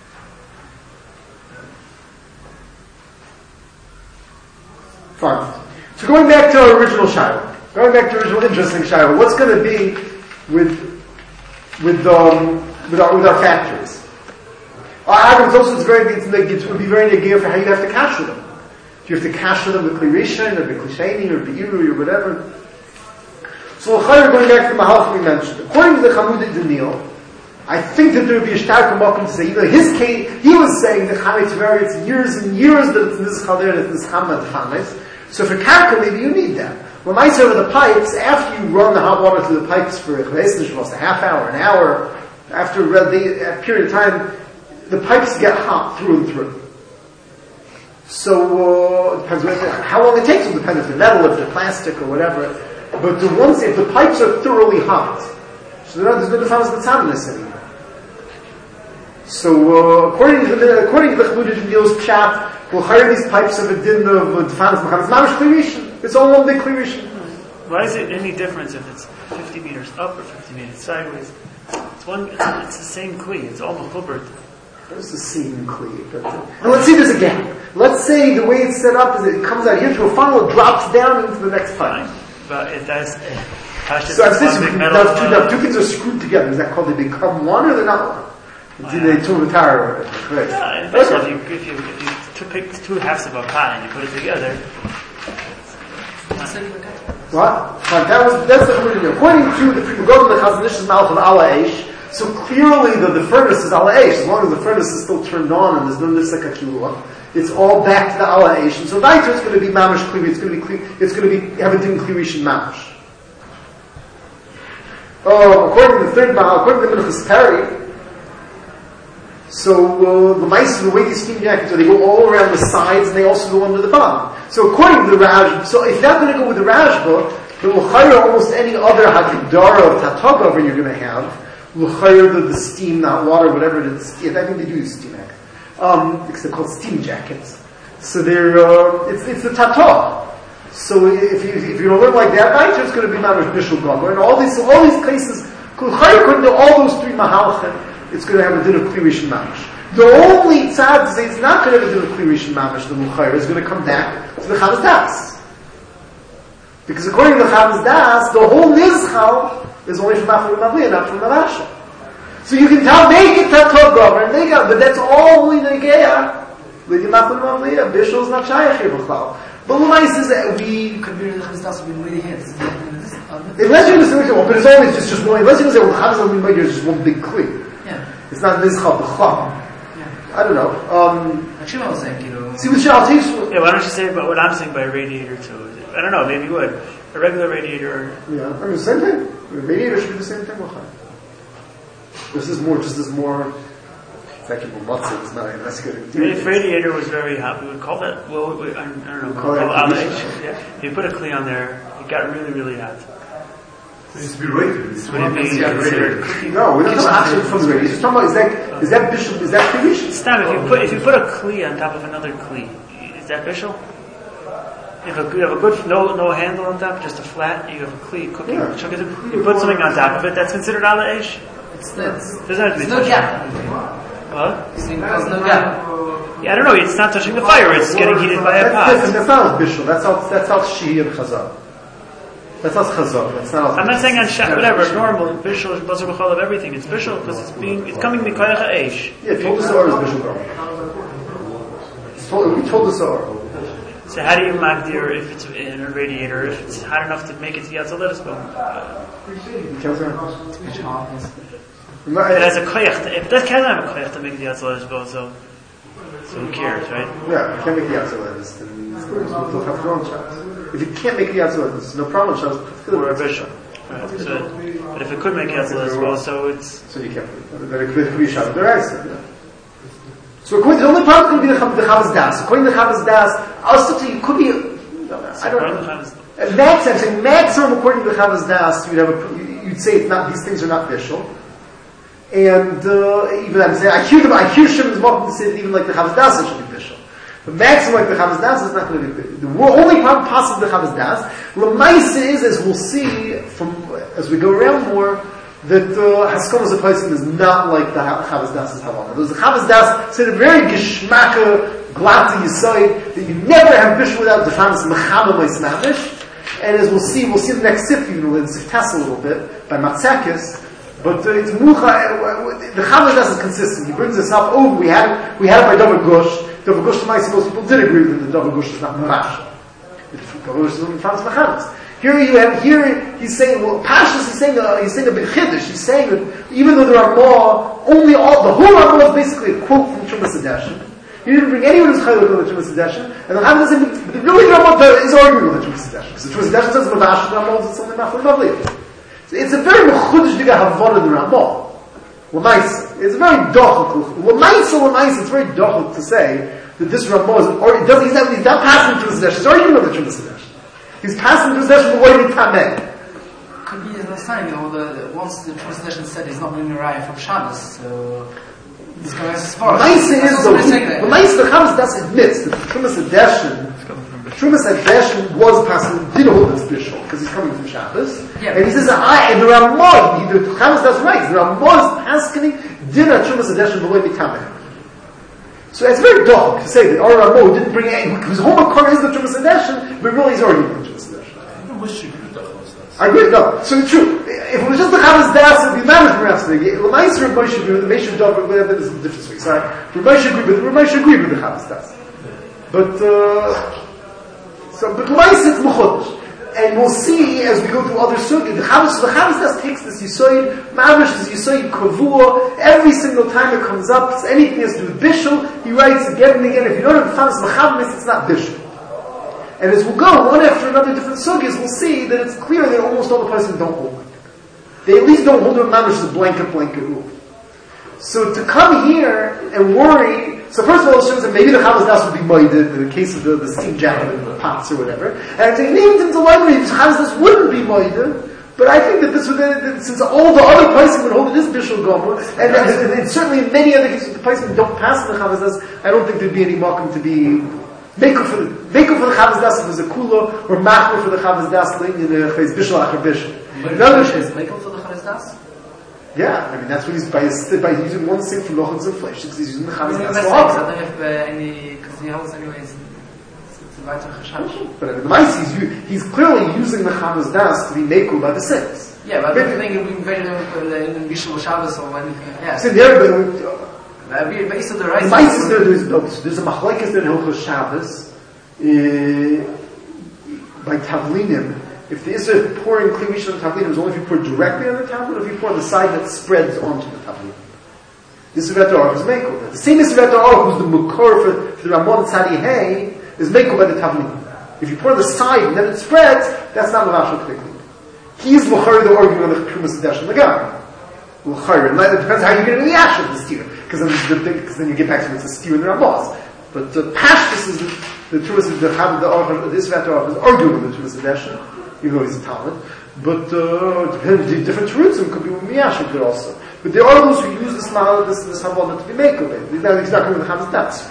Fine. So going back to our original Shiloh. Going back to our original interesting Shiloh. What's going to be with with um with our with our factories? Our it's also it's very it would be very negative for how you have to cash them. Do you have to cash them with Klirishan or with Klishani or Be'iru or whatever? So L'chayr, going back to the Mahalach we mentioned, according to the Chamudei Daniel, I think that there would be a stark Makom to say, you know, his case, he was saying that Chametz Veri, it's years and years that it's Nizchal there, that it's Hamad Chametz. So for Karka, maybe you need that. When I say over the pipes, after you run the hot water through the pipes for a half hour, an hour, after a period of time, the pipes get hot through and through. So, uh, it depends what, how long it takes. It depends if they're metal, if they're plastic, or whatever. But the ones, if the pipes are thoroughly hot, so there's no defense in this anymore. So, uh, according to the, according to the Chaludid and Yil's pshat, we'll hire these pipes of a din of defense mechanism. It's mamish klirishin. It's all one big klirishin. Why is it any difference if it's fifty meters up or fifty meters sideways? It's one. It's, it's the same kli. It's all mechubert. It's the same kli. But, uh, and let's say there's a gap. Let's say the way it's set up is it comes out here to a funnel, it drops down into the next pipe. But if that's uh, so I'm saying now, two, now two things are screwed together. Is that called they become one or they're not one? It's either they two retire or right. Yeah, in fact, if you if you if you two, pick two halves of a pot and you put it together. What? Right, that was that's the according to the Pri Megadim, the Chazon Ish is mouth of ala eish. So clearly the, the furnace is ala eish. As long as the furnace is still turned on and there's no nifsek hakilua, it's all back to the ala eish. And so later it's going to be mamish klivi. It's going to be klivi. It's going to be have a din klirishin mamish. Oh, according to the third Baal, according to the Minchas Peri. So uh, the mice, the way these steam jackets are, they go all around the sides and they also go under the bottom. So according to the Rajba, so if you're not going to go with the Rajba, then l'chayr almost any other hakidara of tatagaver you're going to have, l'chayr the, the steam, not water, whatever it is. Yeah, I think they do use steam jackets. Um, because they're called steam jackets. So they're uh, it's it's the tatah. So if you if you don't learn like that, right, it's going to be mamish bishul gomer and all these so all these cases. L'chayr according to all those three mahalchim, it's going to have a din of klirishin mamish. The only tzad to say it's not going to have a din of klirishin mamish, the muchayr, is going to come back to the Chavas Das. Because according to the Chavas Das, the whole nizchal is only from Machal Mavliya, not from the Rasha. So you can tell, make it tatov gover, and make it, but that's all only negeya. With the Machal Mavliya, Bishul is not shayach here, b'chlal. But the nice is that we could be the Chavas Das with really hands. Unless you're going to say, well, but it's only just, just one, unless you're going to say, well, Chavas Mavliya is just one big kli. Yeah. It's not nizchal b'chlam. Yeah. I don't know. Um, Like Shimon was saying, you know. see what Shal takes. Yeah, why don't you say about what I'm saying by radiator too? I don't know, maybe you would. A regular radiator. Yeah, I mean the same thing. The radiator should be the same thing. This is more, just as more. It's actually more matzah. It's not unless you go to. If radiator was very hot, we would call that. Well, we, I, I don't know. We'll call it ala condition. eish. Yeah. If you put a kli on there, it got really, really hot. It needs to be rated. It's Would it be considered? No, we're not talking about actually from the radiator. Just talking about is that is that bishul? Is that klirishin? Stam, if you put if you put a kli on top of another kli, is that bishul? If a, you have a good no no handle on top, just a flat, you have a kli cooking. Yeah. You put something on top of it, that's considered ala eish. It's this. Doesn't have to be There's no touched. gap. What? See, there's no gap. Yeah, I don't know. It's not touching the fire. It's getting heated by a That's pot. different. That's not bishul. That's how that's how shi and chazal. That's not chazal. That's not. I'm not saying on shat, whatever, normal, bishul, bazar b'chol of everything. It's bishul because it's being, it's coming mikoyach ha'esh. Yeah, told us the or is bishul. Told, we told us the or. So how do you magdir if it's in a radiator, if it's hot enough to make it to Yatzel Letisbo? It has a koyach, to, if that can't have a koyach to make the Yatzel Letisbo, so, so who cares, right? Yeah, you can't make the Yatzel then we'll have to shot. If you can't make the Yatzel there's no problem. Shot. Or a bishul. Right. So, but if it could make Yatzel Letisbo, so it's... So you can't. Then it could be shot. The right. So according to the only problem is going to be the, the Chavas Das. According to the Chavas Das, also you could be, I don't know. At max, I'm saying maximum according to the Chavas Das, you'd have a, you'd say it's not, these things are not bishul. And, uh, even I'm saying, I hear them, I hear Shimon's welcome to say that even like the Chavas Das, it should be bishul. But maximum like the Chavas Das is not going to be bishul. The only problem possible with the Chavas Das, L'maisa is, as we'll see from, as we go around more, that uh, Haskamas of Paisim is not like the Chavas Das' Havana. There's the Chavas Das said a very geschmacka, glatta yisoid, that you never have bishul without the famous Mechama Meismamish. And as we'll see, we'll see the next Sif, even in Siftas a little bit, by Matzakis. But uh, it's Mucha, uh, the Chavas Das is consistent. He brings us up, oh, we had it, we had it by Dover Gush. Dover Gush, most people did agree with him that Dover Gush is not Marash. Dover Gush is the famous Mechamas. Here you have, here he's saying, well, Pashas is saying, uh, he's saying a big chiddush. He's saying that even though there are more, only all, the whole Ramah is basically a quote from Trumas Sedeshin. He didn't bring anyone who's chaylik on the Trumas Sedeshin, and the Ramah doesn't, but the really Ramah is arguing with the Trumas Sedeshin. Because the Trumas Sedeshin says, Mavash, the Ramah is something not for Mavliya. So it's a very mechudish diga havana the Ramah. L'maisa. It's very dochuk. L'maisa, l'maisa, it's very dochuk to say that this Ramah is, or it doesn't, he's not, he's not passing through the Sedesh, he's arguing on the Trumas Sedesh. He's passing through the Sedesh with the Tameh. Could be the sign, you know, the, the, once the translation said he's not bringing a raya from Shabbos, so it's going as far. Nice is though, the nice the Chavis Das admits that the Trumas Sedeshin, Trumas Sedeshin was passing, did hold this bishul, because he's coming from Shabbos, yeah, and he says, I, and the Ramah, the Chavis Das right, the Ramah is asking, did a Trumas Sedeshin below Mitameh. So it's very dark to say that our Ramah didn't bring any, because Homakar is the Trumas Sedeshin, but really he's already the Trumas Sedeshin. I agree, no. So true. If it was just the Chavis Das, it would be managed for us. The nicer Rabbi should agree with the Meshach Dog, but that is a different way. Sorry. Rabbi should agree, but Rabbi should agree with the Chavis Das. But, uh, so, but nice it's Mechodesh. And we'll see as we go through other sugi, the Chavis, the Chavis Das takes this Yisoid, Mavrish, this Yisoid Kavua, every single time it comes up, it's anything has to do with Bishul, he writes again and again, if you don't have Chavis Mechavis, it's not Bishul. And as we'll go, one after another different sugyas, we'll see that it's clear that almost all the places don't hold it. They at least don't hold their mamish as a blanket, blanket rule. So to come here and worry, so first of all it shows that maybe the Chavis Das would be moided in the case of the, the steam jacket and the pots or whatever. And I think even into library, the Chavis Das wouldn't be moided, but I think that this would, that since all the other places would hold it is Bishul Gomer, and, and, and, and certainly in many other cases the places don't pass the Chavis Das, I don't think there'd be any welcome to be Mekel for the Mekel for the Chavis Das if it was a kula, or Machmer for the Chavis Das in the Chayz Bishul Acher Bishul. Mekel for the Chavis Das? Yeah, I mean that's what he's by by using one thing from Lochens and flesh because he's using the Chavis Das. I don't have any because he holds anyways. But in the mice, he's, he's clearly using the Chavis Das to be Mekel by the sins. Yeah, but I don't think it would be very in Bishul Shabbos or anything. Yeah. So there, but The mice is there. There's, there's a machlekes in Hilchos Shabbos uh, by Tavlinim. If the Isra pouring Kli Rishon on Tavlinim is only if you pour directly on the Tavlin, or if you pour on the side that spreads onto the Tavlin. This Isra Torah is Mekel. The same Isra Torah who's the Mukor for, for the Ramon Tzadi Hey is Mekel by the Tavlin. If you pour on the side and then it spreads, that's not Mavashal K'tekli. He's L'chari the argument on the Trumas Sedesh and the Gam. L'chari. And it depends how you get in the ash of the steer. Because then, the, then you get back to it's a steer in the Ramos. But the Pashtus is the, the Trumas of the Chav, the Orach, the Isra Torah is arguing with the Trumas Sedesh, even though he's a Talmud. But, uh, depending on different Terutzim, could be with Miyashim there also. But there are those who use this Mahal, this, this Havana to be Mekel. He's not, he's not coming with the Chavis Das.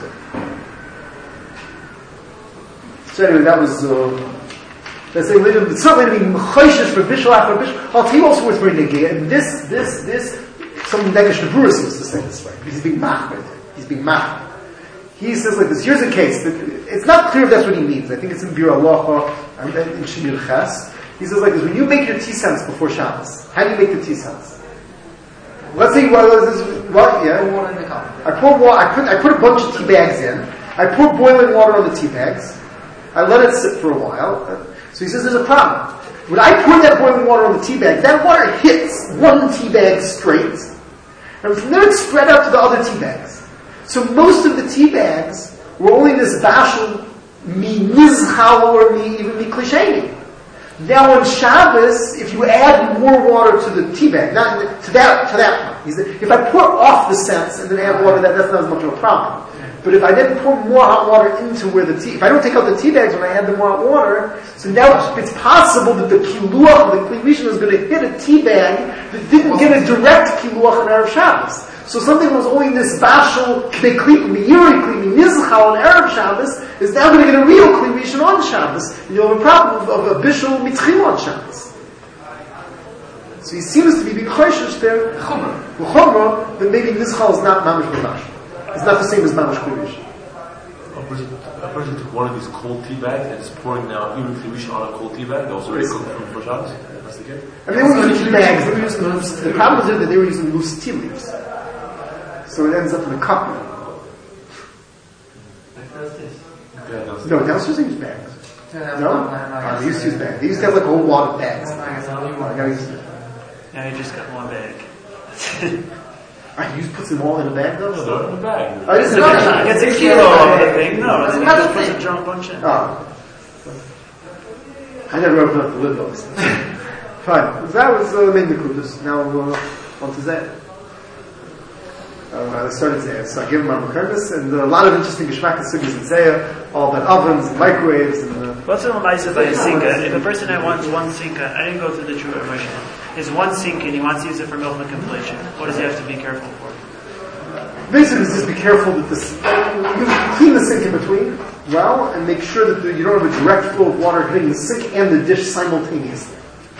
So anyway, that was, uh, let's say, it's certainly to be Mechoshesh for Bishul after Bishul. I'll tell you also what's very negay. And this, this, this, some Negesh Nebuah seems to say this way. Because he's being machmed. He's being machmed. He says like this, here's a case, but it's not clear if that's what he means. I think it's in Bir Allah, and then in Shemir Ches. He says like this, when you make your tea cents before Shabbos, how do you make the tea cents? Let's say, well, this, what, yeah. Water in the cup. I pour water, I put, I put a bunch of tea bags in. I pour boiling water on the tea bags. I let it sit for a while. So he says there's a problem. When I pour that boiling water on the tea bag, that water hits one tea bag straight. And from there it's spread out to the other tea bags. So most of the tea bags were only this bashul mi nizchal or mi even mi klisheni. Now on Shabbos, if you add more water to the tea bag, not to that to that one, he said, if I pour off the scents and then add water, that that's not as much of a problem. But if I then pour more hot water into where the tea, if I don't take out the tea bags when I add the more hot water, so now it's possible that the kiluach, the Kli Rishon, is going to hit a tea bag that didn't get a direct kiluach on Erev Shabbos. So something that was only this bashal k'nei kli, miyuri kli, miyizchal on Erev Shabbos, is now going to get a real Kli Rishon on Shabbos. And you'll have a problem of, of a bishul mitchim on Shabbos. So he seems to be being choishish there, l'chomra, that maybe nizchal is not mamish b'bashal. It's not the same as mamish Kli Rishon. A person, a person took one of these cold tea bags and is pouring now even Kli Rishon on a cold tea bag. That was already cooked from for Shabbos. That's the case. And they were using bags. They were using loose. The problem was that they were using loose tea leaves, so it ends up in a cup. Yeah, that was No, downstairs they use bags. Yeah, No, no, no, uh, they used to use bags. They used to have like a whole wad of bags. I I used to. Yeah, I just got one bag. I used to put them all in a bag though. Throw it in the bag. Oh, it's a It's bag. a kilo of the thing. No, it's It's just another puts a thing. drunk bunch in. Oh. I never opened up the lid though. Fine. That was uh, main Nekudas. Now uh, on to that. Uh, I started Zayah, so I gave him my Makarnas, and uh, a lot of interesting Geshmak sugis in Zayah, all about ovens and microwaves. And uh, what's the Lamaisa by a sinka? If a person that wants one sinka, I didn't go through the true immersion, is one sink and he wants to use it for milk manipulation, what does he have to be careful for? Basically, just be careful that this, you clean the sink in between well, and make sure that the, you don't have a direct flow of water hitting the sink and the dish simultaneously.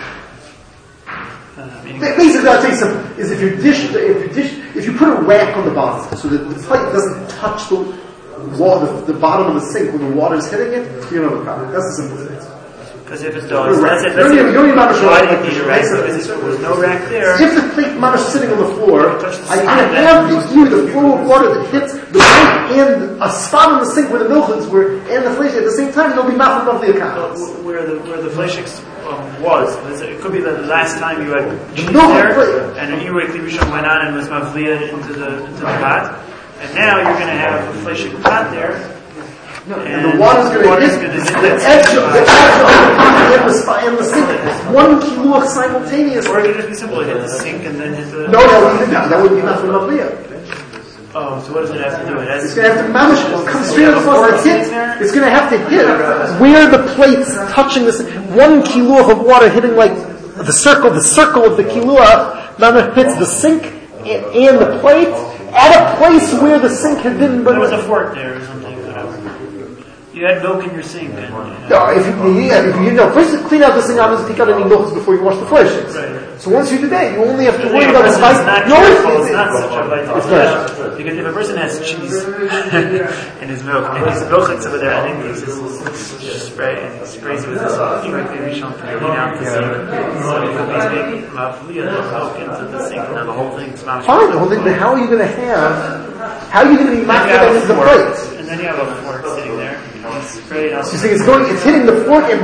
Uh, Basically, I'll tell you something, is if your dish, if your dish, if you put a rack on the bottom so that the plate doesn't touch the wall, the, the bottom of the sink when the water is hitting it, you don't have a problem. That's the simple thing. Because if it does, that's it. You don't need- you don't need mamash Why rack. do you need a rack? Because there was no rack there. If the plate mamash is sitting on the floor, Touch the I sink can and have the, here the flow of water that hits the plate and a spot on the sink where the milk is, where, and the flesh at the same time, it'll be mouth above the account. So where the where the fleshix um, was, it could be the last time you had cheese No, there, plate. and an Iruay Klibishon went on and was mavliya into the into the pot, and now you're going to have a fleshik pot there. And the water's going to hit gonna hit the that edge of the edge of the pot and the spot and the sink. One kiluach simultaneously. Or it could just be simple, hit the sink and then hit the... No, no, no, that wouldn't be enough for mavliya. Oh, so what does it have to do? It has It's going to have to mamish, come straight have up a the fork hit. sitting there? It's going to have to hit where the plate's touching this. One kiluach of water hitting like the circle, the circle of the kiluach, mamish hits the sink and, and the plate at a place where the sink had been. But there was a fork there or something, whatever. You had milk in your sink. And, you know. No, if you, yeah, if you know, first clean out the sink, obviously take out any milks before you wash the flesh. Right. So once you do that, you only have to The worry thing about the is, spice. it's not You only- careful, it's not such a vital It's decision. not. Because if a person has cheese in his milk, and his milk is over there, and then he uses spray, and he sprays it with this directly rishon to clean out the sink. So if he's making mafliya milk into the sink, and then the whole thing smells. Fine, the whole thing, but how are you going to have, how are you going to be Then you mafia have into a the fork, plate? and then you have a fork sitting there. You spray it out. You see, it's going, it's hitting the fork and